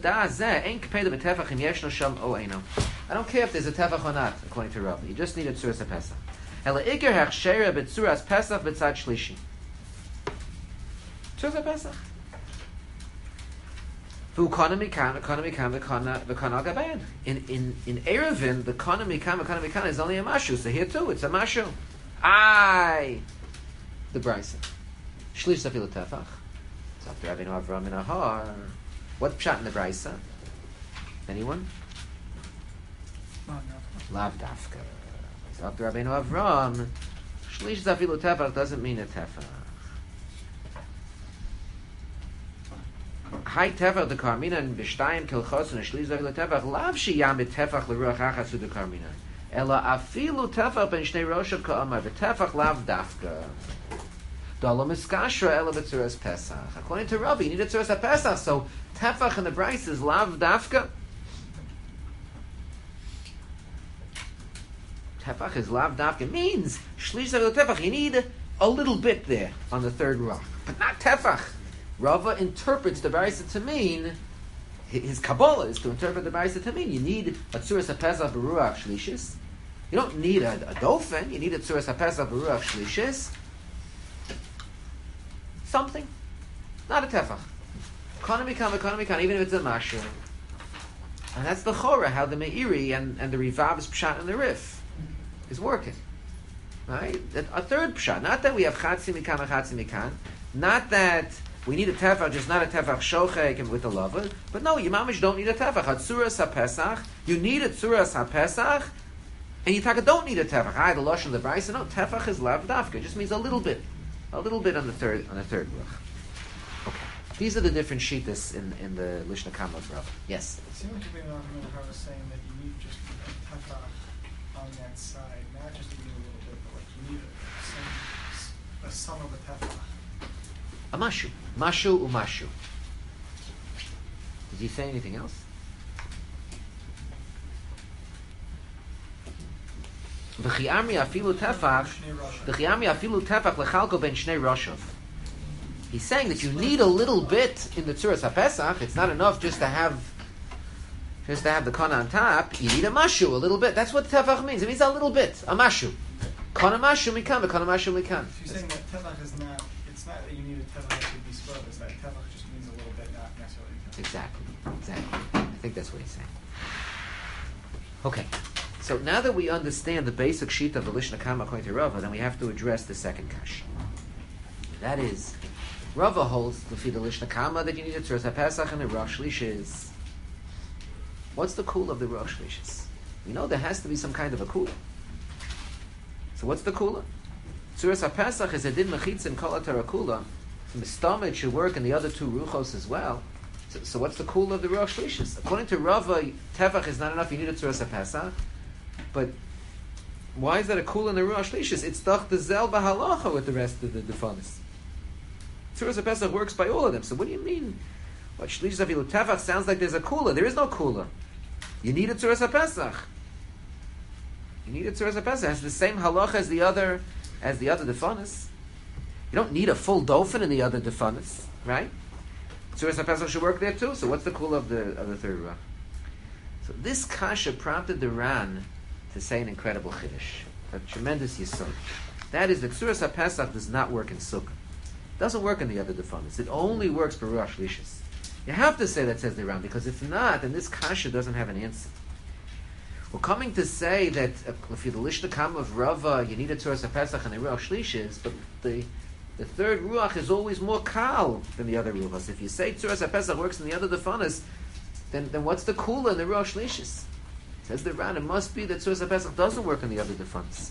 Speaker 1: tefach or not, according to Rav. You just need a tzuras pesach. Ela iker hechshera b'tzuras pesach b'tzad shlishi. Tzuras pesach. V'ukana mikan v'kana gaban. In Erevin, the kana mikan is only a mashu. So here too, it's a mashu. The brayso. Shlish zafil tefach. After Rabbeinu Avram in Ahar, what pshat in the brayso? Anyone? Lav dafka. So after Rabbeinu Avram, shlish zafilu tefach doesn't mean a tefach. Hai tefach the karmina and v'shtayim kilchos and shlish zafilu tefach lav shiyam b'tefach l'ruach achasu the karmina. Ela afilu tefach ben shnei roshav ka'amar v'tefach lav dafka. According to Rabbi, you need a tzuras pesach. So tefach in the brayso is lav dafka. Tefach is lav dafka means shlish zavil tefach. You need a little bit there on the third ruach, but not tefach. Rava interprets the Baraisa to mean, his Kabbalah is to interpret the Baraisa to mean, you need a Tzuras HaPesach B'Ruach Shlishis. You don't need a dofen, you need a Tzuras HaPesach B'Ruach Shlishis. Something. Not a tefach. Economy, even if it's a masha. And that's the chora, how the Meiri and the Rivav's pshat and the Rif is working. Right? A third pshat. Not that we have chatzi mikan and chatzi mikan. Not that we need a tefach, just not a tefach shochek with the lover. But no, you mamish don't need a tefach. A tzuras ha-pesach, you need a tzuras ha-pesach, and you don't need a tefach. The lashon of the brayso, no, tefach is lav dafka. It just means a little bit on the third ruach. Okay, these are the different shittas in the Lishna Kama of Rav. Yes.
Speaker 5: It seems like you're being argument of Rav saying that you need just a tefach on that side, not just even a little bit, but like you need a sum of a tefach.
Speaker 1: A mashu. Mashu umashu. Did he say anything else? V'chi'amri afilu tefach lechalko ben shnei roshav. He's saying that you need a little bit in the Tzuras HaPesach. It's not enough just to have the kana on top. You need a mashu, a little bit. That's what tefach means. It means a little bit, a mashu. Kana mashu mikan, kana mashu mikan.
Speaker 5: So you're saying that tefach is not. It's not that you need a tefach that should be split. It's that tefach just means a little bit, not necessarily tefach.
Speaker 1: Exactly. I think that's what he's saying. Okay. So now that we understand the basic sheet of the Lishna Kama according to Rava, then we have to address the second kash. That is, Rava holds the Lishna Kama that you need a Tzuras HaPesach and a Rosh Lishis. What's the kula of the Rosh Lishis? We know there has to be some kind of a kula. So what's the kula? Tzuras HaPesach is a din mechitz and kol atara kula. Mistama, it should work in the other two ruchos as well. So what's the kula of the Rosh Lishis? According to Rava, tefach is not enough. You need a Tzuras HaPesach. But why is that a kula in the Rosh Lishis? It's doch the zel bahalacha with the rest of the defanis. Tzuras HaPesach works by all of them. So what do you mean? What Shlishis Afilu Tefach sounds like there's a kula. There is no kula. You need a Tzuras HaPesach. You need a Tzuras HaPesach. It has the same halacha as the other defanis. You don't need a full dofen in the other defanis, right? Tzuras HaPesach should work there too. So what's the kula of the third ruach? So this kasha prompted the Ran to say an incredible chiddush, a tremendous yesod. That is, the Tzuras HaPesach does not work in Sukkah. It doesn't work in the other defanis. It only works for Rosh Lishis. You have to say that, says the Ran, because if not, then this kasha doesn't have an answer. We're coming to say that if you're the Lishna Kama of Rava, you need a Tzuras HaPesach and a Rosh Lishis, but the third ruach is always more kal than the other ruachas. If you say Tzuras HaPesach works in the other defanis, then what's the kula in the Rosh Lishis? Says the Ran, it must be that Tzuras HaPesach doesn't work in the other defanis.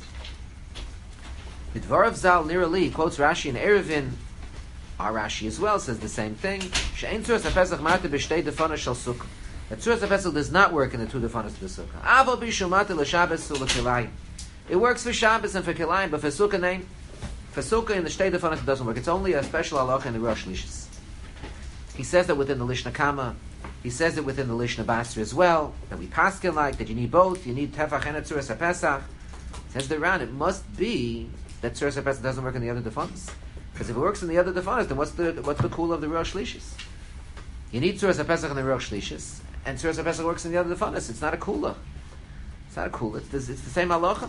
Speaker 1: Midvarav Zal Nirali quotes Rashi and Erevin. Our Rashi as well says the same thing. She'ein Tzuras HaPesach mate b'shtei defanis shel sukkah. That Tzuras HaPesach does not work in the two defanis of the sukkah. Avo b'shul mate l'Shabbos u'lekilayim. It works for Shabbos and for Kilayim, but for sukkah name. For sukkah in the shtei defanis it doesn't work. It's only a special halacha in the Rosh Lishis. He says that within the Lishna Kama. He says it within the Lishna Basra as well, that we paskin like, that you need both, you need tefach and a Tzuras HaPesach. Says the Ran, it must be that Tzuras HaPesach doesn't work in the other defanis. Because if it works in the other defanis, then what's the kula of the Rosh Lishis? You need Tzuras HaPesach in the Rosh Lishis, and Tzuras HaPesach works in the other defanis. It's not a kula. It's not a kula. It's the same halacha.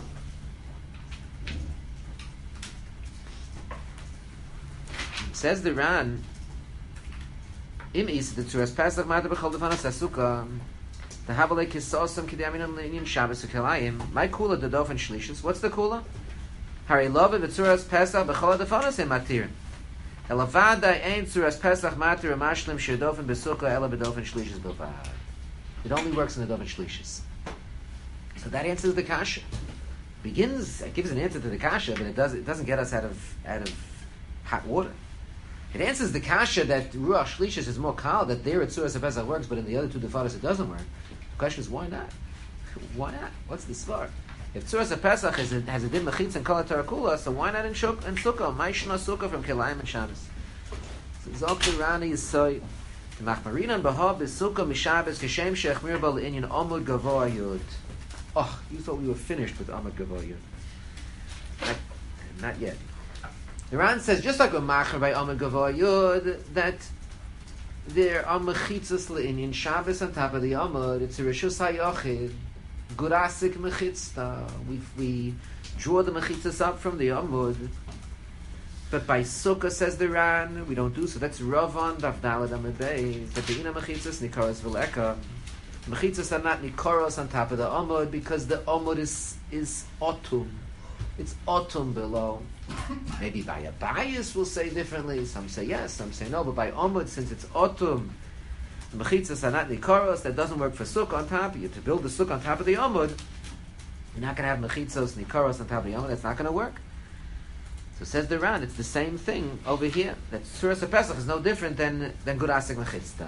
Speaker 1: Says the Ran, Im is the Tzuras Pesach mata b'chol defanas hasukah the habalei kisosam k'diyaminam le'inyan Shabbos u'kelayim. My kula the dofen shlishis. What's the kula? Hari love the Tzuras Pesach b'chol defanas em matir. Elavadai ein Tzuras Pesach matir amashlim shedofen b'sukkah ela b'dofen shlishis b'vad. It only works in the dofen shlishis. So that answers the kasha. It gives an answer to the kasha, but it doesn't get us out of hot water. It answers the kasha that Ruach Shlishis is more kal, that there at Tzuras HaPesach works, but in the other two defanis it doesn't work. The question is, why not? Why not? What's the svar? If Tzuras HaPesach has a din mechitz and kol tarakula, so why not in Sukkah? Ma'ishna Sukkah from Kilayim and Shabbos. So Zok Rani is so Machmarinan Bahab is Sukkah Mishabes Keshem Shechmir Bal Inyan Amud Gavoa Yud. Oh, you thought we were finished with Amud Gavoa Yud. Not yet. The Ran says, just like with Machar by Amud Gavoy Yud, that there are mechitzas le'inyan Shabbos on top of the Amud. It's a Rishus HaYochid, Gurasik mechitzta. We draw the mechitzas up from the Amud. But by Sukkah, says the Ran, we don't do so. That's Ravan, Daf Daled Amud Beis. That the Ina mechitzas, Nikoros V'leka. Mechitzas are not Nikoros on top of the Amud because the Amud is Otum. It's Otum below. Maybe by a bias we'll say differently. Some say yes, some say no. But by Amud, since it's Otum, the mechitzas are not Nikoros, that doesn't work for Sukkah on top. You have to build the Sukkah on top of the Amud. You're not going to have mechitzos, Nikoros on top of the Amud. That's not going to work. So says the Ran, it's the same thing over here. That Tzuras HaPesach is no different than Gurasik Mechitzta.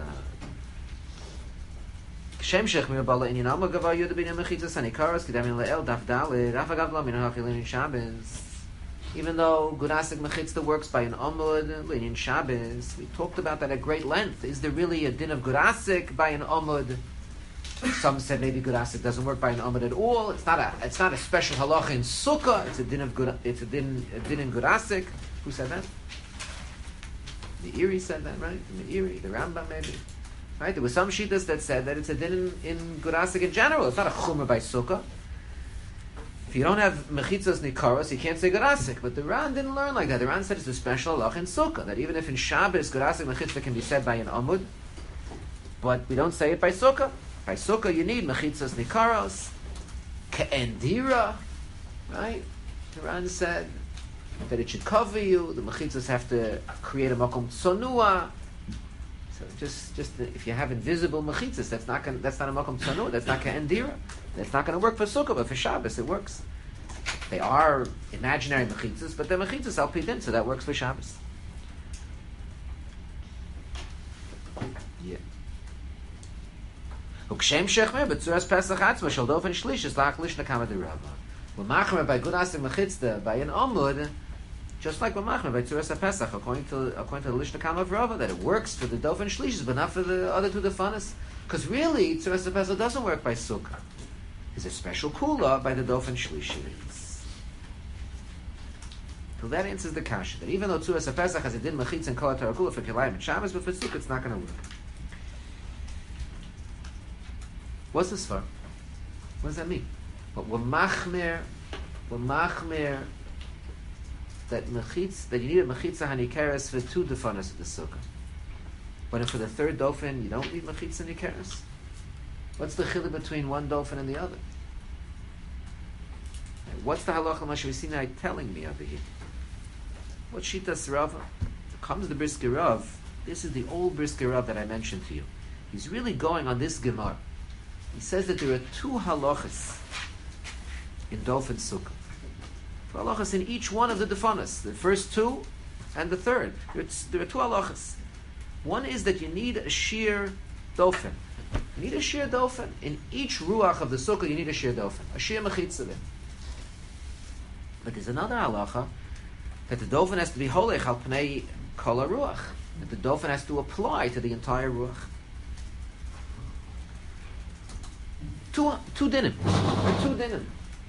Speaker 1: Shem Shech Mirabala in Yinam Gava Yudah B'Nei Mechitzas Anikaros Kedamin Le'el Daf Daled Rav Agav Lo Min HaChilin Shabbos. Even though Gurasik Mechitzta works by an Amud L'Inyan Shabbos, we talked about that at great length. Is there really a din of Gurasik by an Amud? Some said maybe Gurasik doesn't work by an Amud at all. It's not a special halacha in Sukkah. It's a din in Gurasik. Who said that? The Iri said that, right? The Iri, the Rambam maybe. Right? There were some shittas that said that it's a din in Gurasik in general. It's not a chumrah by Sukkah. If you don't have mechitzos nikaros, you can't say Gurasik. But the Ran didn't learn like that. The Ran said it's a special halacha in Sukkah. That even if in Shabbos Gurasik mechitzah can be said by an Amud, but we don't say it by Sukkah. By Sukkah, you need mechitzas nikaros, ke'endira, right? The Ran said that it should cover you. The mechitzas have to create a makom tzonua. So just if you have invisible mechitzas, that's not a makom tzonua. That's not ke'endira. That's not going to work for Sukkah, but for Shabbos it works. They are imaginary mechitzas, but they're mechitzas al pidin, so that works for Shabbos. Yeah. Ukshem shechmer b'tzuras Pesach atzma shel dofen shlish is lach lishna kama derava. U'machmer by Gurasik mechitzta by an Amud, just like u'machmer by tzuras Pesach, according to the lishna kama of Rava, that it works for the dofen shlishis, but not for the other two defanas. Because really, tzuras Pesach doesn't work by Sukkah. There's a special kula by the dofen shlishis. So that answers the kasha, that even though tzuras Pesach has a din mechitz and kol kula for Kilayim and Shabbos, but for Sukkah it's not going to work. What's this for? What does that mean? But we're machmer that you need a mechitza hanikeres for two defanas of the sukkah. But for the third dofen, you don't need mechitza hanikeres. What's the chiluk between one dofen and the other? What's the halacha Moshe Sinai telling me over here? What shitas Rava? Comes the Brisker Rav. This is the old Brisker Rav that I mentioned to you. He's really going on this Gemara. He says that there are two halachas in Dofen Sukkah. Two halachas in each one of the defanas. The first two and the third. There are two halachas. One is that you need a sheer Dofen. You need a sheer Dofen. In each ruach of the Sukkah, you need a sheer Dofen. A sheer mechitzah. But there's another halacha that the Dofen has to be holech al pnei kol ruach. That the Dofen has to apply to the entire ruach. Two dinim. Two dinim.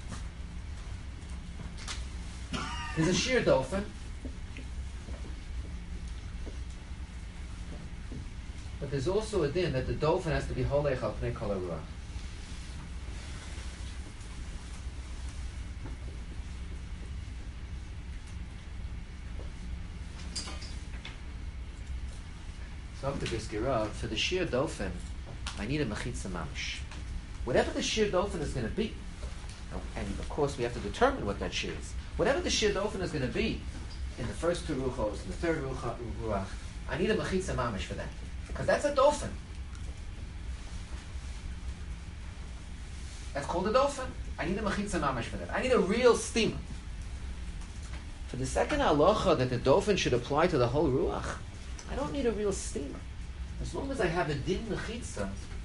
Speaker 1: There's a sheer dofen, but there's also a din that the dofen has to be holech al pnei kol haruach. So up to Brisker Rav, for the sheer dofen, I need a mechitza mamish. Whatever the sheer dofen is going to be, and of course we have to determine what that sheer is. Whatever the sheer dofen is going to be in the first two ruchos, in the third ruach, I need a mechitza mamish for that. Because that's a dofen. That's called a dofen. I need a mechitza mamish for that. I need a real steamer. For the second halacha that the dofen should apply to the whole ruach, I don't need a real steamer. As long as I have a din mechitza,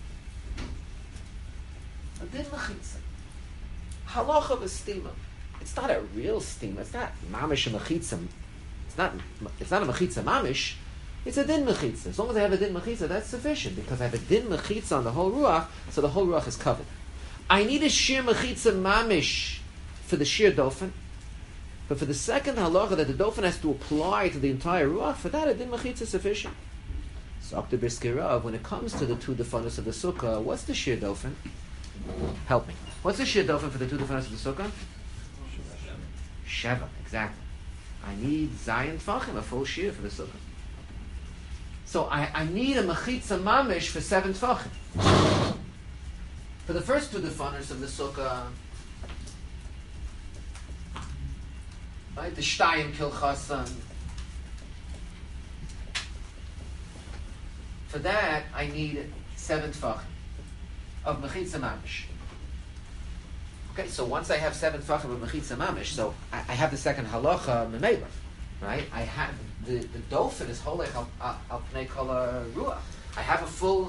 Speaker 1: a din mechitza. Halacha of a steamer. It's not a real steamer. It's not mamish a mechitza. It's not a mechitza mamish. It's a din mechitza. As long as I have a din mechitza, that's sufficient. Because I have a din mechitza on the whole ruach, so the whole ruach is covered. I need a sheer mechitza mamish for the sheer dofen. But for the second halacha that the dofen has to apply to the entire ruach, for that a din mechitza is sufficient. So Dr. Briskirav, when it comes to the two defanos of the sukkah, what's the shir dofen? Help me. What's the shir dofen for the two defanos of the sukkah? Sheva, exactly. I need Zayin Tfachim, a full shir for the sukkah. So I need a mechitza mamish for 7 Tfachim. For the first two defanos of the sukkah, right, the Shtayim Kilchasan. For that, I need 7 Tfachim of mechitza mamish. Okay, so once I have 7 Tfachim of mechitza mamish, so I have the second halacha memela, right? I have the dofen is holech al pnei kol ruach. I have a full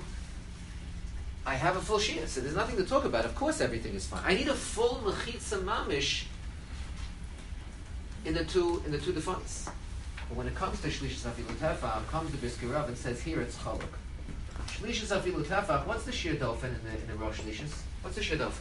Speaker 1: shia, so there's nothing to talk about. Of course, everything is fine. I need a full mechitza mamish in the two defanos. But when it comes to Shlishas Afilu Tefach, comes the Briskirav and says here it's Chaluk. Shlishas Afilu Tefach, what's the Shir Dofen in the Rosh Shlishas? What's the Shir Dofen?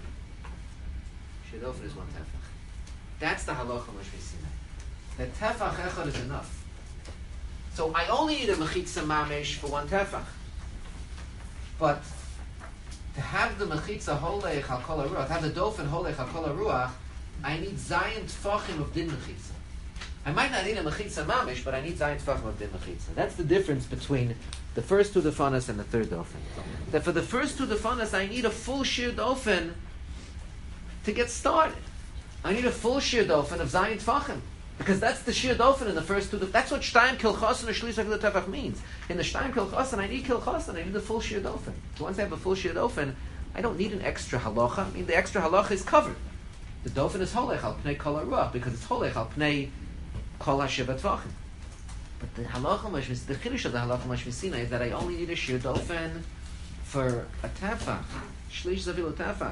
Speaker 1: Shir Dofen is 1 Tefach. That's the Halacha Moshe Sinai. The Tefach Echad is enough. So I only need a Mechitza Mamesh for 1 Tefach. But to have the Mechitza Holech Al Kol HaRuach, to have the Dofen Holech Al Kol HaRuach, I need Zayin Tfachim of Din Mechitza. I might not need a mechitza mamish, but I need zayin tfachim of din mechitza. That's the difference between the first two defanas and the third dofen. That for the first two defanas, I need a full shir dofen to get started. I need a full shir dofen of zayin tfachim, because that's the shir dofen in the first two. That's what shtayim kilchasan or shlis afilu tefach means. In the shtayim kilchasan, I need kilchasan. I need the full shir dofen. So once I have a full shir dofen, I don't need an extra halacha. I mean, the extra halacha is covered. The dofen is holech al pnei kol haruach because it's holech al pnei Kol HaSheva Tvachim. But the halacha mashmis, the chiddush of the halacha mashmis Sinai is that I only need a shir dofen for a tefach. Shlish zavilu tefach.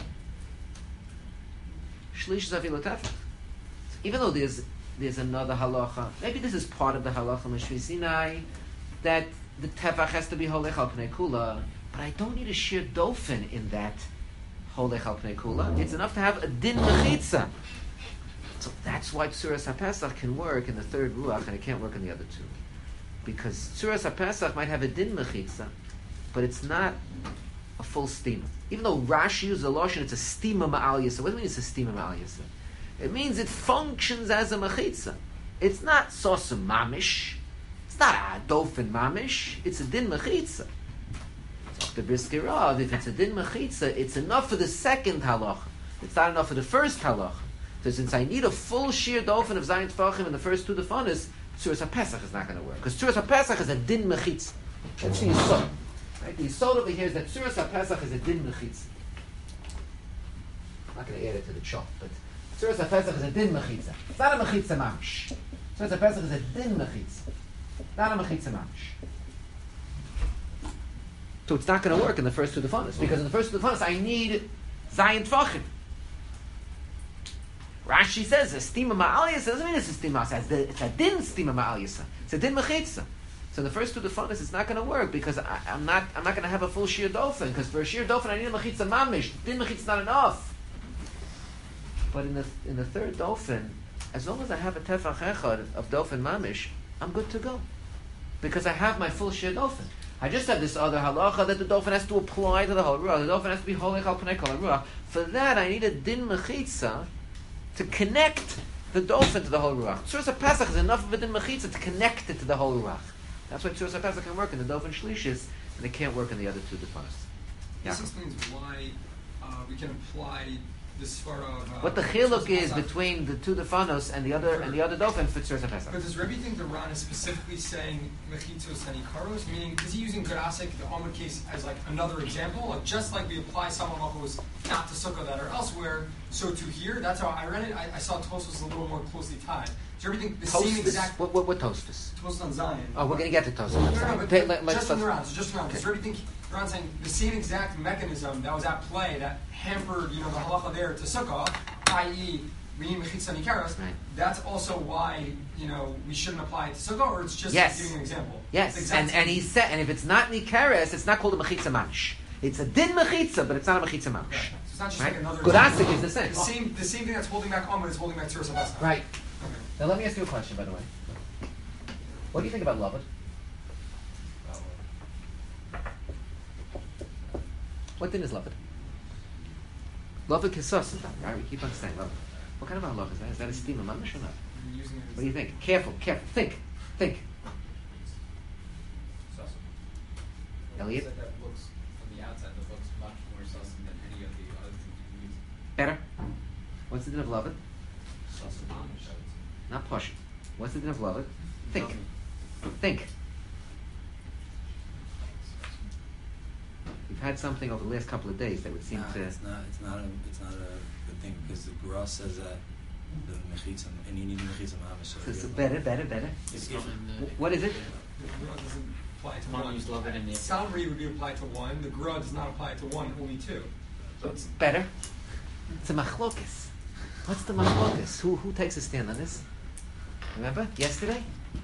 Speaker 1: Shlish zavilu tefach. Even though there's another halacha, maybe this is part of the halacha mashmis Sinai, that the tefach has to be holech al pnei kula, but I don't need a shir dofen in that holech al pnei kula. It's enough to have a din mechitza. So that's why Tzuras HaPesach can work in the third Ruach and it can't work in the other two. Because Tzuras HaPesach might have a din mechitza, but it's not a full stima. Even though Rashi uses the lotion, it's a stima ma'al yisa. What does it mean it's a stima ma'al yisa? It means it functions as a mechitza. It's not sosum mamish. It's not a dofen mamish. It's a din mechitza. So the Briskirav, if it's a din mechitza, it's enough for the second halacha. It's not enough for the first halacha. So since I need a full shir dofen of zayin tfachim in the first two defanas, Tzuras HaPesach is not going to work. Because Tzuras HaPesach is a din mechitza. That's the yisod. Right? The yisod over here is that Tzuras HaPesach is a din mechitza. I'm not going to add it to the chop, but Tzuras HaPesach is a din mechitza. It's not a mechitza mamish. Tzuras HaPesach is a din mechitza. Not a mechitza mamish. So it's not going to work in the first two defanas. Because in the first two defanas, I need zayin tfachim. Rashi says a stima ma'al yisa doesn't mean it's a stima ma'al. It's a din stima ma'al yisa. It's a din mechitza. So in the first two defanas, it's not going to work because I'm not going to have a full shir dofen. Because for a shir dofen, I need a mechitza mamish. Din mechitza is not enough. But in the third dofen, as long as I have a tefach echad of dofen mamish, I'm good to go because I have my full shir dofen. I just have this other halacha that the dofen has to apply to the whole ruach. The dofen has to be holech al pnei kol haruach. For that, I need a din mechitza to connect the dofen to the whole ruach. Tzuras HaPesach is enough of a din mechitza to connect it to the whole ruach. That's why Tzuras HaPesach can work in the dofen shlishis, and it can't work in the other two defanas.
Speaker 10: This explains why we can apply this svara of
Speaker 1: what the chiluk is between the two defanos and the other dofen for Tzuras HaPesach.
Speaker 10: But does Rebbe think the Ran is specifically saying mechitzos and ikaros? Meaning, is he using Gerasik, the Omid case, as like another example? Like just like we apply some halachos not to sukkah that are elsewhere, so to here. That's how I read it. I saw Tosfos a little more closely tied. Does Rebbe think the same exact?
Speaker 1: What Tosfos?
Speaker 10: Tosfos on Zion.
Speaker 1: Oh, we're going to get to Tosfos.
Speaker 10: No, but just in the Ran. So just around. Does Rebbe think the Ran saying the same exact mechanism that was at play that hampered, the halacha there to sukkah, i.e., we need mechitza and ikaros.
Speaker 1: Right.
Speaker 10: That's also why we shouldn't apply it to sukkah, or it's just giving an example.
Speaker 1: Yes, and he said, and if it's not nikares, it's not called a mechitza mamish. It's a din mechitza, but it's not a mechitza mamish.
Speaker 10: Right. it's not just
Speaker 1: Right?
Speaker 10: like another.
Speaker 1: Gurasik is the same.
Speaker 10: The same thing that's holding back Amud is holding back Tzuras HaPesach.
Speaker 1: Right.
Speaker 10: Okay.
Speaker 1: Now let me ask you a question, by the way. What do you think about Lavan? What din is Lavan? Lavan Kisas, right? We keep on saying Lavan. What kind of halacha is that? Is that a steam of mamish or not? What do you think? Careful. Think. Elliot?
Speaker 7: That looks, from the outside, that looks much more sussum than any of the other things you use.
Speaker 1: Better? What's the din of Lavan? Not push. What's the din of Lavan? Think. We've had something over the last couple of days that would seem to.
Speaker 8: It's not a good thing because the Gra says that the mechitza and you need the mechitza mamish.
Speaker 1: So better. What is it?
Speaker 10: The Gra doesn't apply to
Speaker 4: One
Speaker 10: one.
Speaker 4: use Lavan in the
Speaker 10: Salary would be applied to one. The Gra does not apply to one, only two. So it's
Speaker 1: Better. It's a machlokas. What's the machlokas? Who takes a stand on this? Remember yesterday?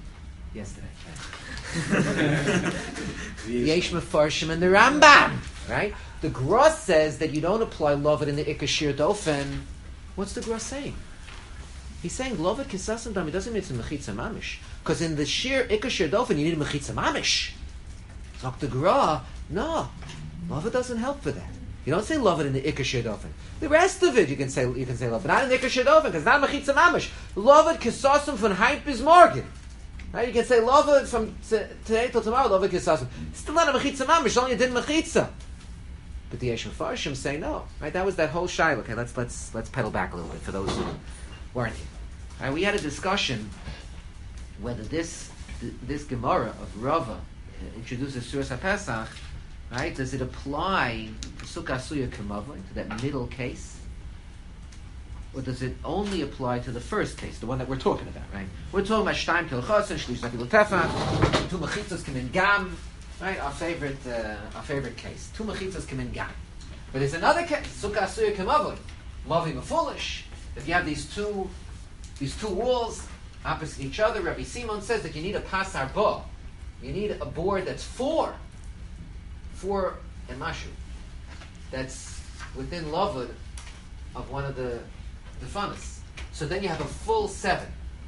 Speaker 1: Yesh Mefarshim and the Rambam, right? The Gra says that you don't apply Lavan in the Ikashir Dofen. What's the Gra saying? He's saying Lavan Kisasam Dam. It doesn't mean it's a Mechitza Mamish. Because in the Shir Ikashir Dofen, you need a Mechitza Mamish. Talk the Gra. No. Lavan doesn't help for that. You don't say Lavan in the Ikashir Dofen. The rest of it you can say Lavan. Not in the Ikashir Dofen, because it's not Mechitza Mamish. Lavan Kisasam von Hype is Morgan. Right? You can say Lava from today till tomorrow, Lava Kisasum. Still not a Mechitza Mamish, only a Din Mechitza. But the Yesh Mefarshim say no. Right? That was that whole shiloh. Okay, let's pedal back a little bit for those who weren't here. Right? We had a discussion whether this Gemara of Rava introduces Suras HaPesach, right? Does it apply to Sukkah Suya Kemavli, to that middle case? Or does it only apply to the first case, the one that we're talking about, right? We're talking about Shtaim Kilchos and Shlish Zafilu Tefach, two mechitzos come in Gam, right? Our favorite case. Two mechitzos come in Gam. But there's another case, Sukkah Suya Kemavli, Mavi Mefulish. If you have these two walls opposite each other, Rabbi Simon says that you need a pasar bo. You need a board that's four and mashu. That's within Lavud of one of the funnels. So then you have a full 7.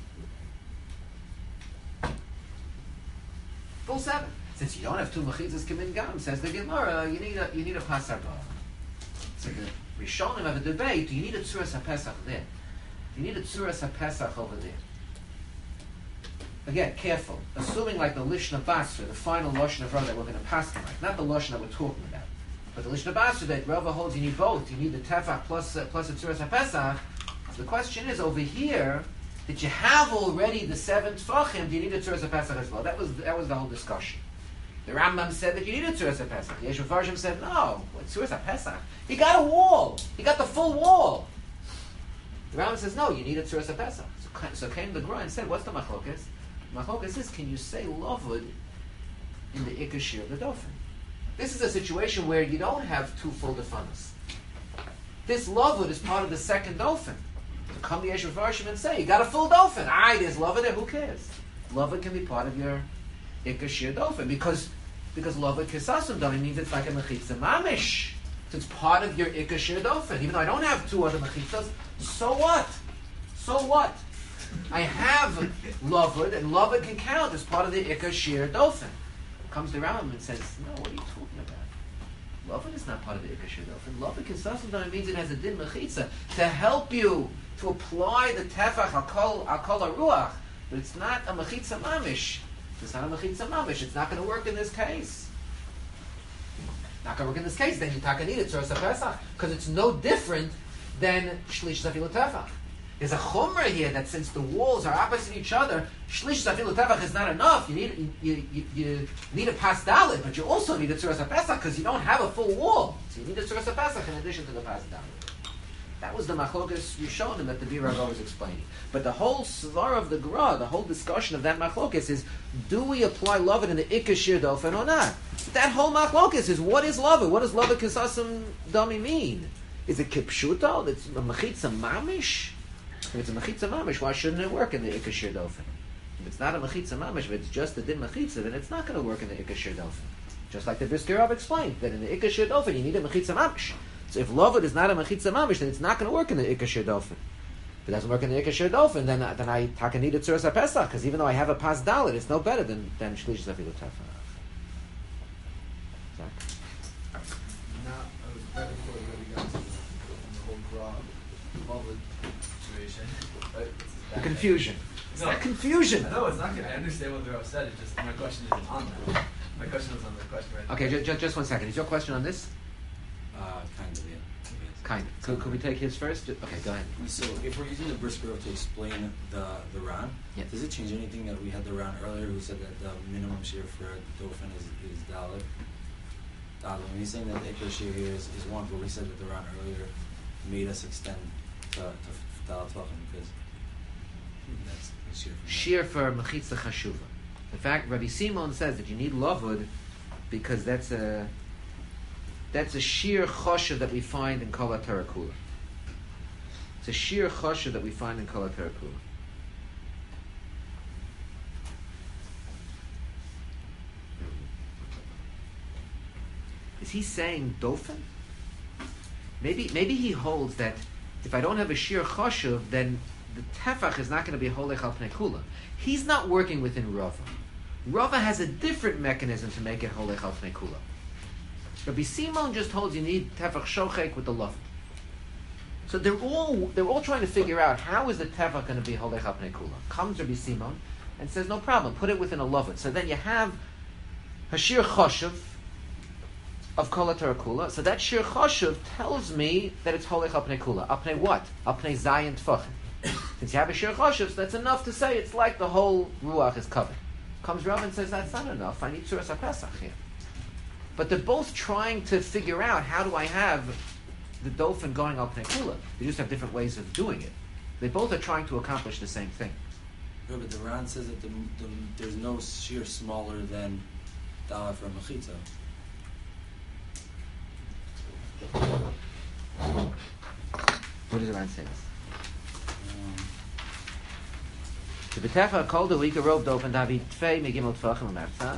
Speaker 1: Full 7. Since you don't have two mechitzas come in Gam, says the Gemara, you need a pasar bo. So the Rishonim have a debate. Do you need a tzuras haPesach there? Do you need a tzuras haPesach over there? Again, careful. Assuming like the Lishna Basra, the final Lashon of Rava that we're going to pass tonight, not the Lashon that we're talking about, but the Lishna Basra that Rava holds, you need both. You need the Tefach plus a tzuras haPesach. The question is, over here, that you have already the 7 Tfachim, do you need a tzuras haPesach as well? That was the whole discussion. The Rambam said that you need a tzuras haPesach. The Yesh Mefarshim said, no, what tzuras haPesach? You got a wall. You got the full wall. The Rambam says, no, you need a tzuras haPesach. So came the Gra and said, what's the machlokas? Machlokas is, can you say Lavud in the Ikashir of the Dofen? This is a situation where you don't have two full defanas. This Lavud is part of the second Dofen. So come the Yesh Mefarshim and say, you got a full Dofen. There's Lavud there, who cares? Lavud can be part of your Ikashir Dofen because Lavud Kisasum Dofen means it's like a Mechitza Mamish. So it's part of your Ikashir Dofen. Even though I don't have two other Mechitzas, so what? I have Lavud, and Lavud can count as part of the Ikashir Dofen. Comes the Rambam and says, no, what are you talking about? Lavud is not part of the Ikashir Dofen. Lavud Kisasum Dofen means it has a Din Mechitza to help you to apply the Tefach Hakol HaRuach, but it's not a Mechitza Mamish. It's not a Mechitza Mamish. It's not going to work in this case. Not going to work in this case. Then you need it Tzuras haPesach because it's no different than Shlish Zafilu Tefach. There's a chumrah here that since the walls are opposite each other, Shlish Zafilu Tefach is not enough. You need a pasdalit, but you also need a Tzuras haPesach because you don't have a full wall. So you need a Tzuras haPesach in addition to the pasdalit. That was the machlokas Rishonim that the Birago was explaining. But the whole svar of the Gra, the whole discussion of that machlokas is, do we apply Lavud in the Ikashir Dofen or not? That whole machlokas is, what is Lavud? What does Lavud Kisasum Dami mean? Is it Kipshuto? It's a Mechitza Mamish? If it's a Mechitza Mamish, why shouldn't it work in the Ikashir Dofen? If it's not a Mechitza Mamish, but it's just a Din Mechitza, then it's not going to work in the Ikashir Dofen. Just like the Brisker Rav explained, that in the Ikashir Dofen you need a Mechitza Mamish. So if Lovad is not a Mechitza Mamish, then it's not going to work in the Ikka Shir Dofen. If it doesn't work in the Ikka Shir Dofen, then I taka need a Tzuras HaPesach, because even though I have a Pas Dalit, it's no better than Shlishis Afilu Tefach.
Speaker 7: Now, right before we got to the whole Lovad situation, right?
Speaker 1: The confusion. It's not confusion.
Speaker 7: No, it's not good. I understand what the Rav said. It's just my question isn't on that. My question was on the question right
Speaker 1: Okay, just 1 second. Is your question on this?
Speaker 8: Kind of, yeah.
Speaker 1: Kind of. Could we take his first? Okay, go ahead.
Speaker 8: So if we're using the Brisker Rov to explain the Ran,
Speaker 1: Yeah.
Speaker 8: does it change anything that we had the Ran earlier who said that the minimum shear for Dofen is Dalit? When he's saying that the Ikar shear here is 1, but we said that the Ran earlier made us extend to Dalit Tvachim because that's the shear for
Speaker 1: Shear for Mechitza Chashuva. In fact, Rabbi Simon says that you need Lavud because that's a sheer choshev that we find in Kol HaTorah Kula. It's a sheer choshev that we find in Kol HaTorah Kula. Is he saying Dofen? Maybe he holds that if I don't have a sheer choshev, then the tefach is not going to be holech al pnei kula. He's not working within Rava. Rava has a different mechanism to make it holech al pnei kula. Rabbi Simon just holds you need tefach shochek with the love. So they're all trying to figure out how is the tefach going to be holech al pnei kula. Comes Rabbi Simon and says no problem, put it within a lovet. So then you have hashir choshev of Kol HaTorah Kula. So that shir choshev tells me that it's holech al pnei kula. Al pnei what? Al pnei zayin tfachim. Since you have a shir choshev, so that's enough to say it's like the whole ruach is covered. Comes Rav and says that's not enough. I need Tzuras HaPesach here. But they're both trying to figure out how do I have the Dofen going al pnei kula. They just have different ways of doing it. They both are trying to accomplish the same thing.
Speaker 8: Yeah, but the Ran says that there's no shear smaller than Dalit for Mechitza.
Speaker 1: What does the Ran say? The B'tefa called the week a rope Dofen David Tfei Megimel Tfachim Umerza.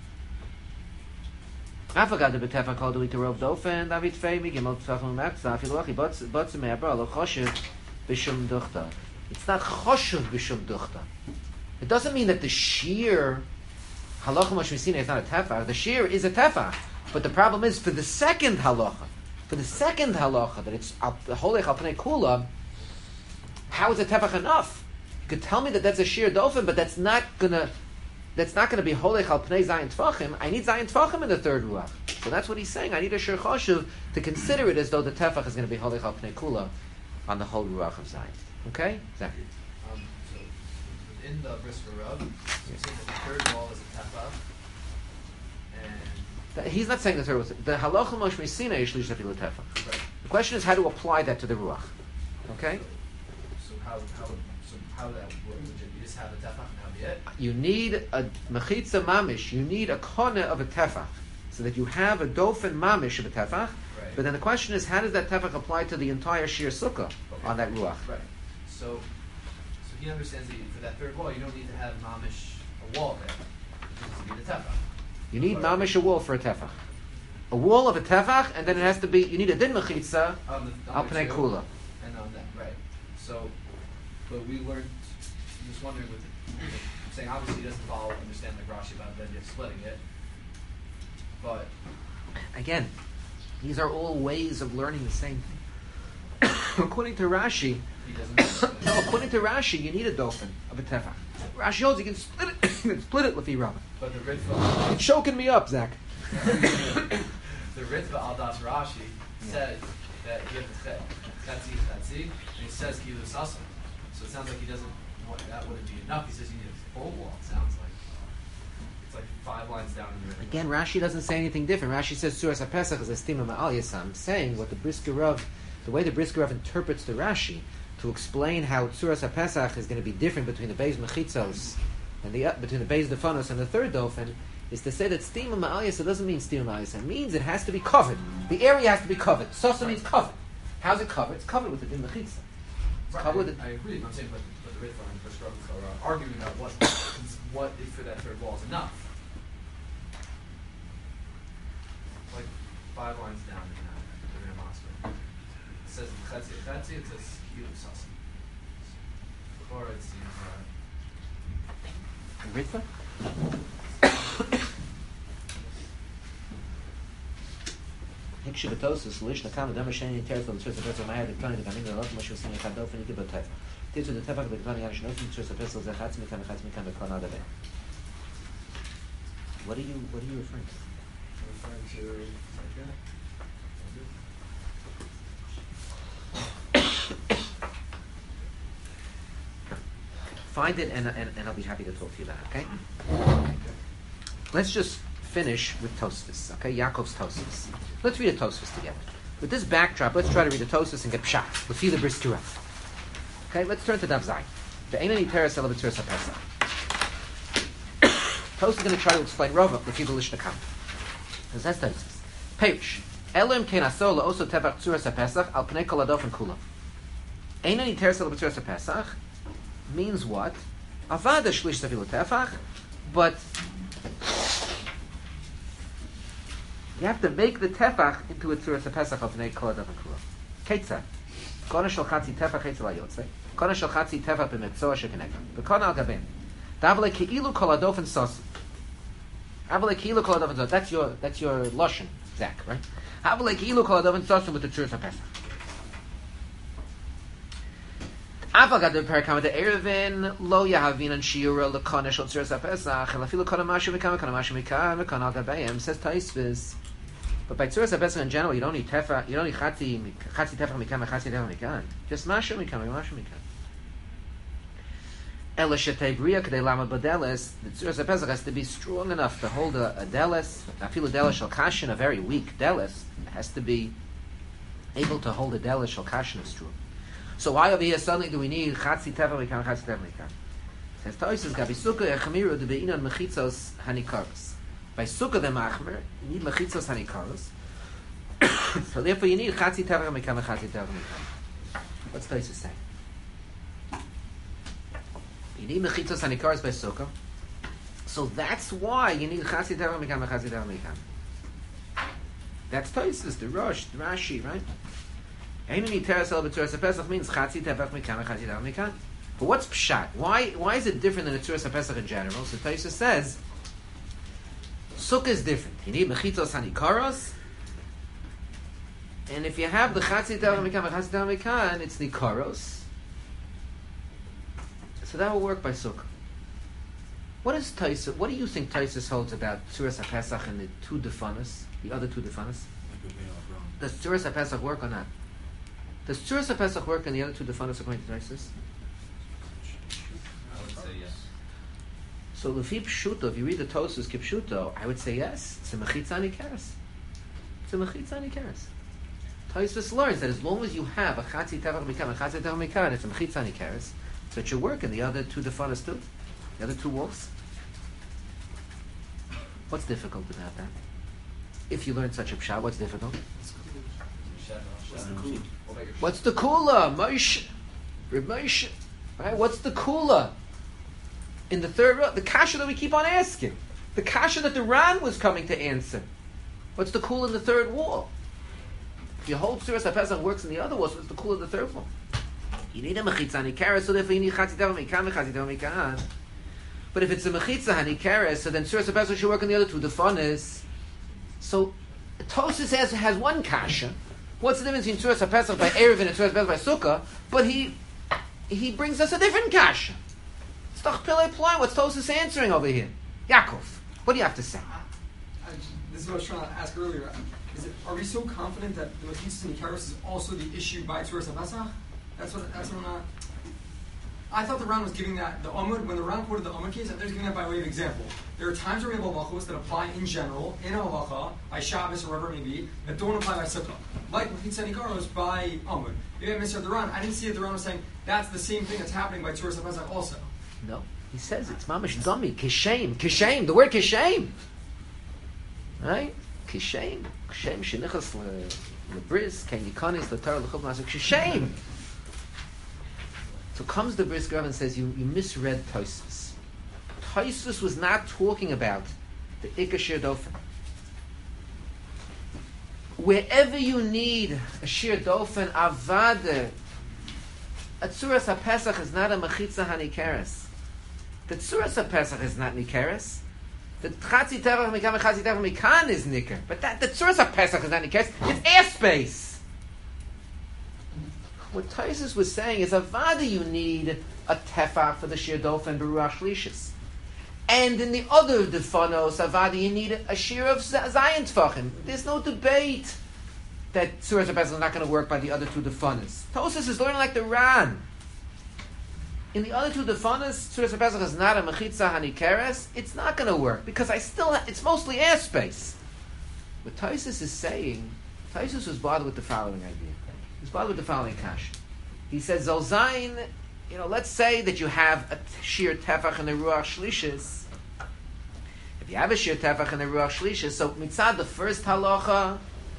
Speaker 1: Afagad the B'tefa called the week a rope Dofen David Tfei Megimel Tfachim Umerza. Filuachi Botz Me'abra Lo Choshev B'Shum Duchta. It's not Choshev B'Shum Duchta. It doesn't mean that the sheer halacha mashmisina is not a tefach. The sheer is a tefach, but the problem is for the second halacha. For the second halacha that it's holech al pnei kula, how is a tefach enough? You could tell me that that's a sheer dofen, but that's not gonna be holech al pnei zayin tfachim. I need zayin tfachim in the third ruach. So that's what he's saying. I need a sheer choshev to consider it as though the tefach is going to be holech al pnei kula on the whole ruach of zayin. Okay, exactly.
Speaker 7: So in the Brisker Rov, you say that the third wall is a tefach, and
Speaker 1: He's not saying the third was the halacha moshmi sina yishlish afilu tefach.
Speaker 7: right.
Speaker 1: The question is how to apply that to the ruach. Okay.
Speaker 7: So how that work? You just have a tefach and that'll be it.
Speaker 1: You need a mechitza mamish. You need a kona of a tefach, so that you have a dofen mamish of a tefach.
Speaker 7: Right.
Speaker 1: But then the question is, how does that tefach apply to the entire shir sukkah on that ruach?
Speaker 7: Right. So he understands that for that third wall, you don't need to have mamish a wall there. You just need a tefach.
Speaker 1: You need mamish a wall for a tefach, a wall of a tefach, and then it has to be. You need a din mechitza
Speaker 7: On
Speaker 1: al
Speaker 7: the
Speaker 1: pnei
Speaker 7: two,
Speaker 1: kula.
Speaker 7: and on that, right. So, but we learned, I'm just wondering I'm saying obviously he doesn't understand like Rashi about the idea of splitting it, but
Speaker 1: Again, these are all ways of learning the same thing. According to Rashi,
Speaker 7: he doesn't.
Speaker 1: no, according to Rashi, you need a dofen of a tefach. Rashi holds you can split it. You can split it, Lefi Rabbah.
Speaker 7: But the Ritva,
Speaker 1: It's choking me up, Zach.
Speaker 7: the Ritva al Das Rashi said that you have to fit. That's and he says Kilu Sasa. So it sounds like he doesn't. That wouldn't be enough. He says you need a full wall. It sounds like it's like 5 lines down in the Ritva.
Speaker 1: Again, Rashi doesn't say anything different. Rashi says Suras HaPesach is a stima ma'al yasam, saying what the Brisker Rov, the way the Brisker Rov interprets the Rashi to explain how Suras HaPesach is going to be different between the Beis Mechitzos and between the Beis Defanos and the third Dofen, is to say that stima ma'al yasam doesn't mean stima ma'al yasam. It means it has to be covered. The area has to be covered. Sosa means covered. How's it covered? It's covered with the din mechitza. It's covered with
Speaker 7: I agree. I'm saying, but the Ritva and Brisker are arguing about what if for that third wall is enough. Like 5 lines down in the Master. that's it. That's it. It's a skill sauce. Or it seems
Speaker 1: Ritva? Hikshu betosus lish nakam adam sheni teres on tzus better my head kind of coming a lot much was in kado for nike betet. This is the tefak the kani yanish nothing tzus better ze hatz mi kan kanada be. What are you referring to?
Speaker 9: I'm referring to
Speaker 1: Find it and I'll be happy to talk to you about it, okay? Let's just finish with Tosfos, okay? Yaakov's Tosfos. Let's read a Tosfos together. With this backdrop, let's try to read a Tosfos and get pshat. Let's see the bris Torah. Okay, let's turn to Daf Zayin. Ve'enani teres ela b'tzuras hapesach. Tosfos is going to try to explain Rova, l'fi v'lishna kam. Because that's Tosfos. Perish. Elim kein asor la'oso tevach tzuras hapesach al pnei kol adofen kula. Einani teres ela b'tzuras hapesach means what? Avada shlish safilu tefach, but you have to make the tefach into a tzuras hapesach of pnei kol adofen kula. Ketzah. Kona shel chatzi tefach etzel hayotze. Kona shel chatzi tefach b'metzoah shekenegah. V'kona al gaben. Davle keilu kol adofen sos. Avle keilu kol adofen sos. That's your lashon, Zach, right? Avle keilu kol adofen sos with the tzuras hapesach. Avagad perikam the erevin lo yahavin and shiura lekona shel tzuras hapesach elafilu kona mashu mikam v'kona al gabeim says Tosfos. But by tzuras hapesach in general, you don't need tefa, you don't need chatzi tefach mikam and chatzi tefach mikam. Just mashu mikam. Ela shetei bria kadei lama badeles. The tzuras hapesach has to be strong enough to hold a deles. Afilu deles shel kashin, a very weak deles, has to be able to hold a deles shel kashin is true. So why over here suddenly do we need chatzi tefach mikam and chatzi tefach mikam? Says Tosfos gabi sukkah echamiru de beinon mechitzos hanikaros. By sukkah the machmer, you need mechitzos hanikaros. So therefore you need chatzi tefach mikam and chatzi tefach mikam. What's Tosfos saying? You need mechitzos hanikaros by sukkah. So that's why you need chatzi tefach mikam and chatzi tefach mikam. That's Tosfos, the Rosh, the Rashi, right? Einani teres el b'tzuras hapesach means chatzi tefach mikam and chatzi tefach mikam. But what's pshat? Why is it different than a tzuras hapesach in general? So Tosfos says sukkah is different. You need mechitzos hanikaros, and if you have the chatzi tefach mikam and chatzi tefach mikam, it's nikaros. So that will work by sukkah. What is Tosfos? What do you think Tosfos holds about tzuras hapesach and the other two defanas? Does tzuras hapesach work or not? Does tzuras hapesach work and the other two defanas according to Tosfos?
Speaker 7: I would say yes.
Speaker 1: So lefi pshuto, if you read the Tosfos kipshuto, I would say yes. It's a mechitza nikeres. It's a mechitza nikeres. Tosfos learns that as long as you have a chatzi tefach mikam, a chatzi tefach mikam, it's a mechitza nikeres. So it should work in the other two defanas too, the other two walls. What's difficult about that? If you learn such a pshat, what's difficult? What's the kula? Moshe, Reb Moshe, right? What's the kula? In the third row, the kasha that we keep on asking, the kasha that the Ran was coming to answer. What's the kula in the third wall? If you hold tzuras hapesach works in the other wall, so what's the kula in the third wall? You need a mechitza hanikares, so therefore you need chatzi tefach mikam, chatzi tefach mikam. But if it's a mechitza hanikares, so then tzuras hapesach should work in the other two. The fun is so. Tosfos has one kasha. What's the difference between tzuras hapesach by erev and tzuras hapesach by sukkah? But he brings us a different kasha. It's the Pillei Ploy. What's Tosfos answering over here? Yaakov, what do you have to say?
Speaker 10: This is what I was trying to ask earlier. Are we so confident that the mechitzos hanikaros is also the issue by tzuras hapesach? That's what I'm not. I thought the Ran was giving that the Amud when the Ran quoted the Amud case. They're giving that by way of example. There are times where we have halachos that apply in general in a halacha by Shabbos or whatever it may be that don't apply by Sukkah, like mechitzos hanikaros by Amud. Maybe I misread the Ran. I didn't see that the Ran was saying that's the same thing that's happening by tzuras hapesach also.
Speaker 1: No, he says it's mamish dummy kishem. The word kishem, right? Kishem shenichas lebris ken yikanis letar lechov masuk kishem. So comes the Brisker and says, you misread Tosfos. Tosfos was not talking about the Ikar Shir Dofen. Wherever you need a shir dofen, avade, a tzuras ha-pesach is not a mechitza hanikeres. The tzuras ha-pesach is not nikeres. The chatzi tevach mikan and chatzi tevach mikan is niker. But that the tzuras ha-pesach is not nikeres. It's airspace. What Taisus was saying is, avada you need a tefach for the shir dofen beruach shlishis. And in the other defanos, avada you need a shir of zayin tefachim. There's no debate that tzuras ha-pesach is not going to work by the other two defanos. Taisus is learning like the Ran. In the other two defanas, tzuras ha-pesach is not a mechitza hanikeres. It's not going to work because it's mostly airspace. What Taisus is saying, Taisus was bothered with the following idea. He's bothered with the following kash. He says, Zolzain, let's say that you have a shir tefach in the ruach shlishis. If you have a shir tefach in the ruach shlishis, so mitzad the first halacha,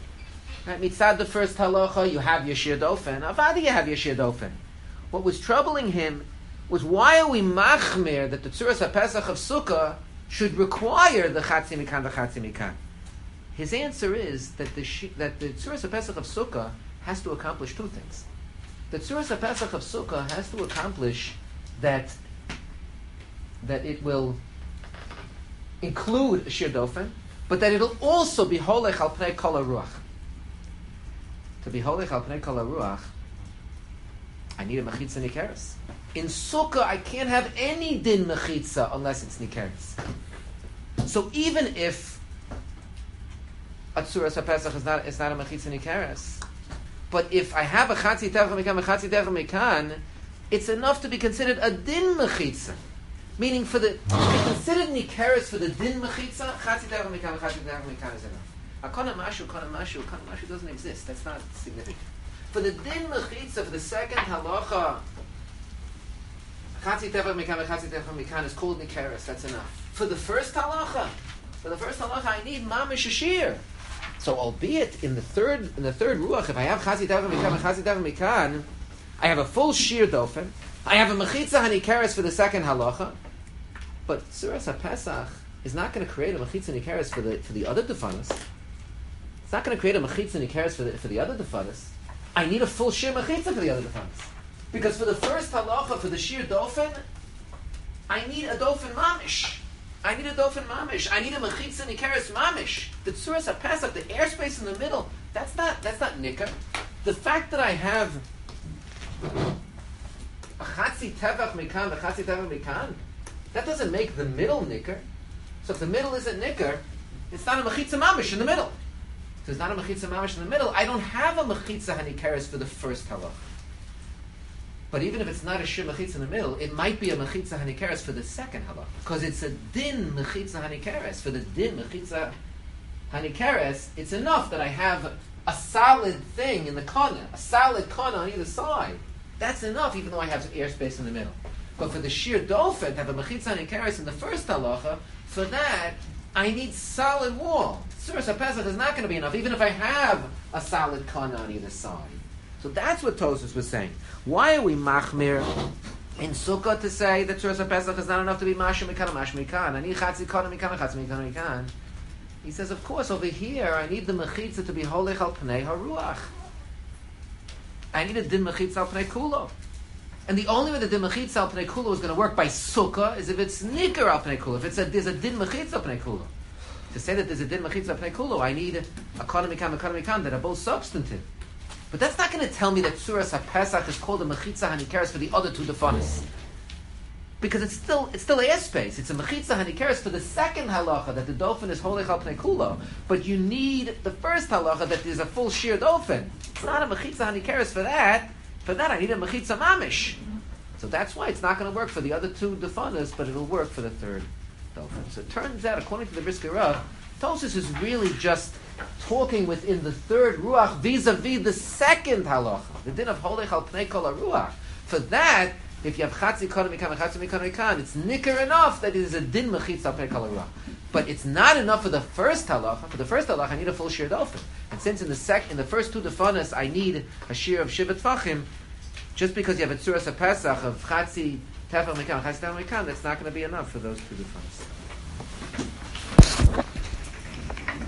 Speaker 1: you have your shir dofen. Avada, you have your shir dofen. What was troubling him was, why are we machmir that the tzuras ha-pesach of Sukkah should require the chatzi mikan? His answer is that the tzuras ha-pesach of Sukkah has to accomplish two things. The tzuras ha-pesach of Sukkah has to accomplish that it will include a shir dofen, but that it'll also be holech al pnei kol haruach. To be holech al pnei kol haruach, I need a mechitza nikeres. In Sukkah, I can't have any din mechitza unless it's nikeres. So even if a tzuras ha-pesach is not a mechitza nikeres, but if I have a chatzi tefach mikan, it's enough to be considered a din mechitza. Meaning, to be considered nikeres for the din mechitza, chatzi tefach mikan is enough. Akona mashu doesn't exist. That's not significant. For the din mechitza, for the second halacha, chatzi tefach mikan is called nikeres. That's enough. For the first halacha, I need mamish shir. So, albeit in the third ruach, if I have chatzi tefach mikan, I have a full shir dofen. I have a mechitza hanikeres for the second halacha. But tzuras ha-pesach is not going to create a mechitza nikeres for the other defanas. It's not going to create a mechitza nikeres for the other defanas. I need a full shir mechitza for the other defanas. Because for the first halacha, for the shir dofen, I need a dofen mamish. I need a mechitza nikeres mamish. The tzuras ha-pesach, the airspace in the middle, that's not nicker. The fact that I have a chatzi tefach mikan, that doesn't make the middle nicker. So if the middle isn't nicker, it's not a mechitza mamish in the middle. So it's not a mechitza mamish in the middle. I don't have a mechitza hanikeres for the first halacha. But even if it's not a shir mechitza in the middle, it might be a mechitza hanikeres for the second halacha, because it's a din mechitza hanikeres. For the din mechitza hanikeres, it's enough that I have a solid thing in the kana, a solid kana on either side. That's enough, even though I have airspace in the middle. But for the shir dofen, to have a mechitza hanikeres in the first halacha, for that, I need solid wall. Tzuras ha-pesach is not going to be enough, even if I have a solid kana on either side. So that's what Tosfos was saying. Why are we machmir in Sukkah to say that tzuras ha-pesach is not enough to be mashu mikan? I need chatzi kana mikan. He says, of course, over here, I need the mechitza to be holech al pnei haruach. I need a din mechitza al pnei kulo. And the only way that the din mechitza al pnei kulo is going to work by Sukkah is if it's nicker al pnei kulo. If there's a din mechitza al pnei kulo. To say that there's a din mechitza al pnei kulo, I need a kana mikan that are both substantive. But that's not going to tell me that tzuras ha-pesach is called a mechitza hanikeres for the other two defanas. Because it's still airspace. It's a mechitza hanikeres for the second halacha, that the dofen is holech al pnei kulo. But you need the first halacha, that there's a full shir dofen. It's not a mechitza hanikeres for that. For that, I need a mechitza mamish. So that's why it's not going to work for the other two defanas, but it'll work for the third dofen. So it turns out, according to the Brisker Rav, Tosfos is really just talking within the third ruach vis-a-vis the second halacha, the din of holech al pnei kol haruach. For that, if you have chatzi kana mikan, it's nicker enough that it is a din mechitza al pnei kol haruach. But it's not enough for the first halacha. For the first halacha, I need a full shir dofen. And since in the first two defanas, I need a shir of shivat tfachim, just because you have a tzuras ha-pesach of chatzi tefach mikan, that's not going to be enough for those two defanas.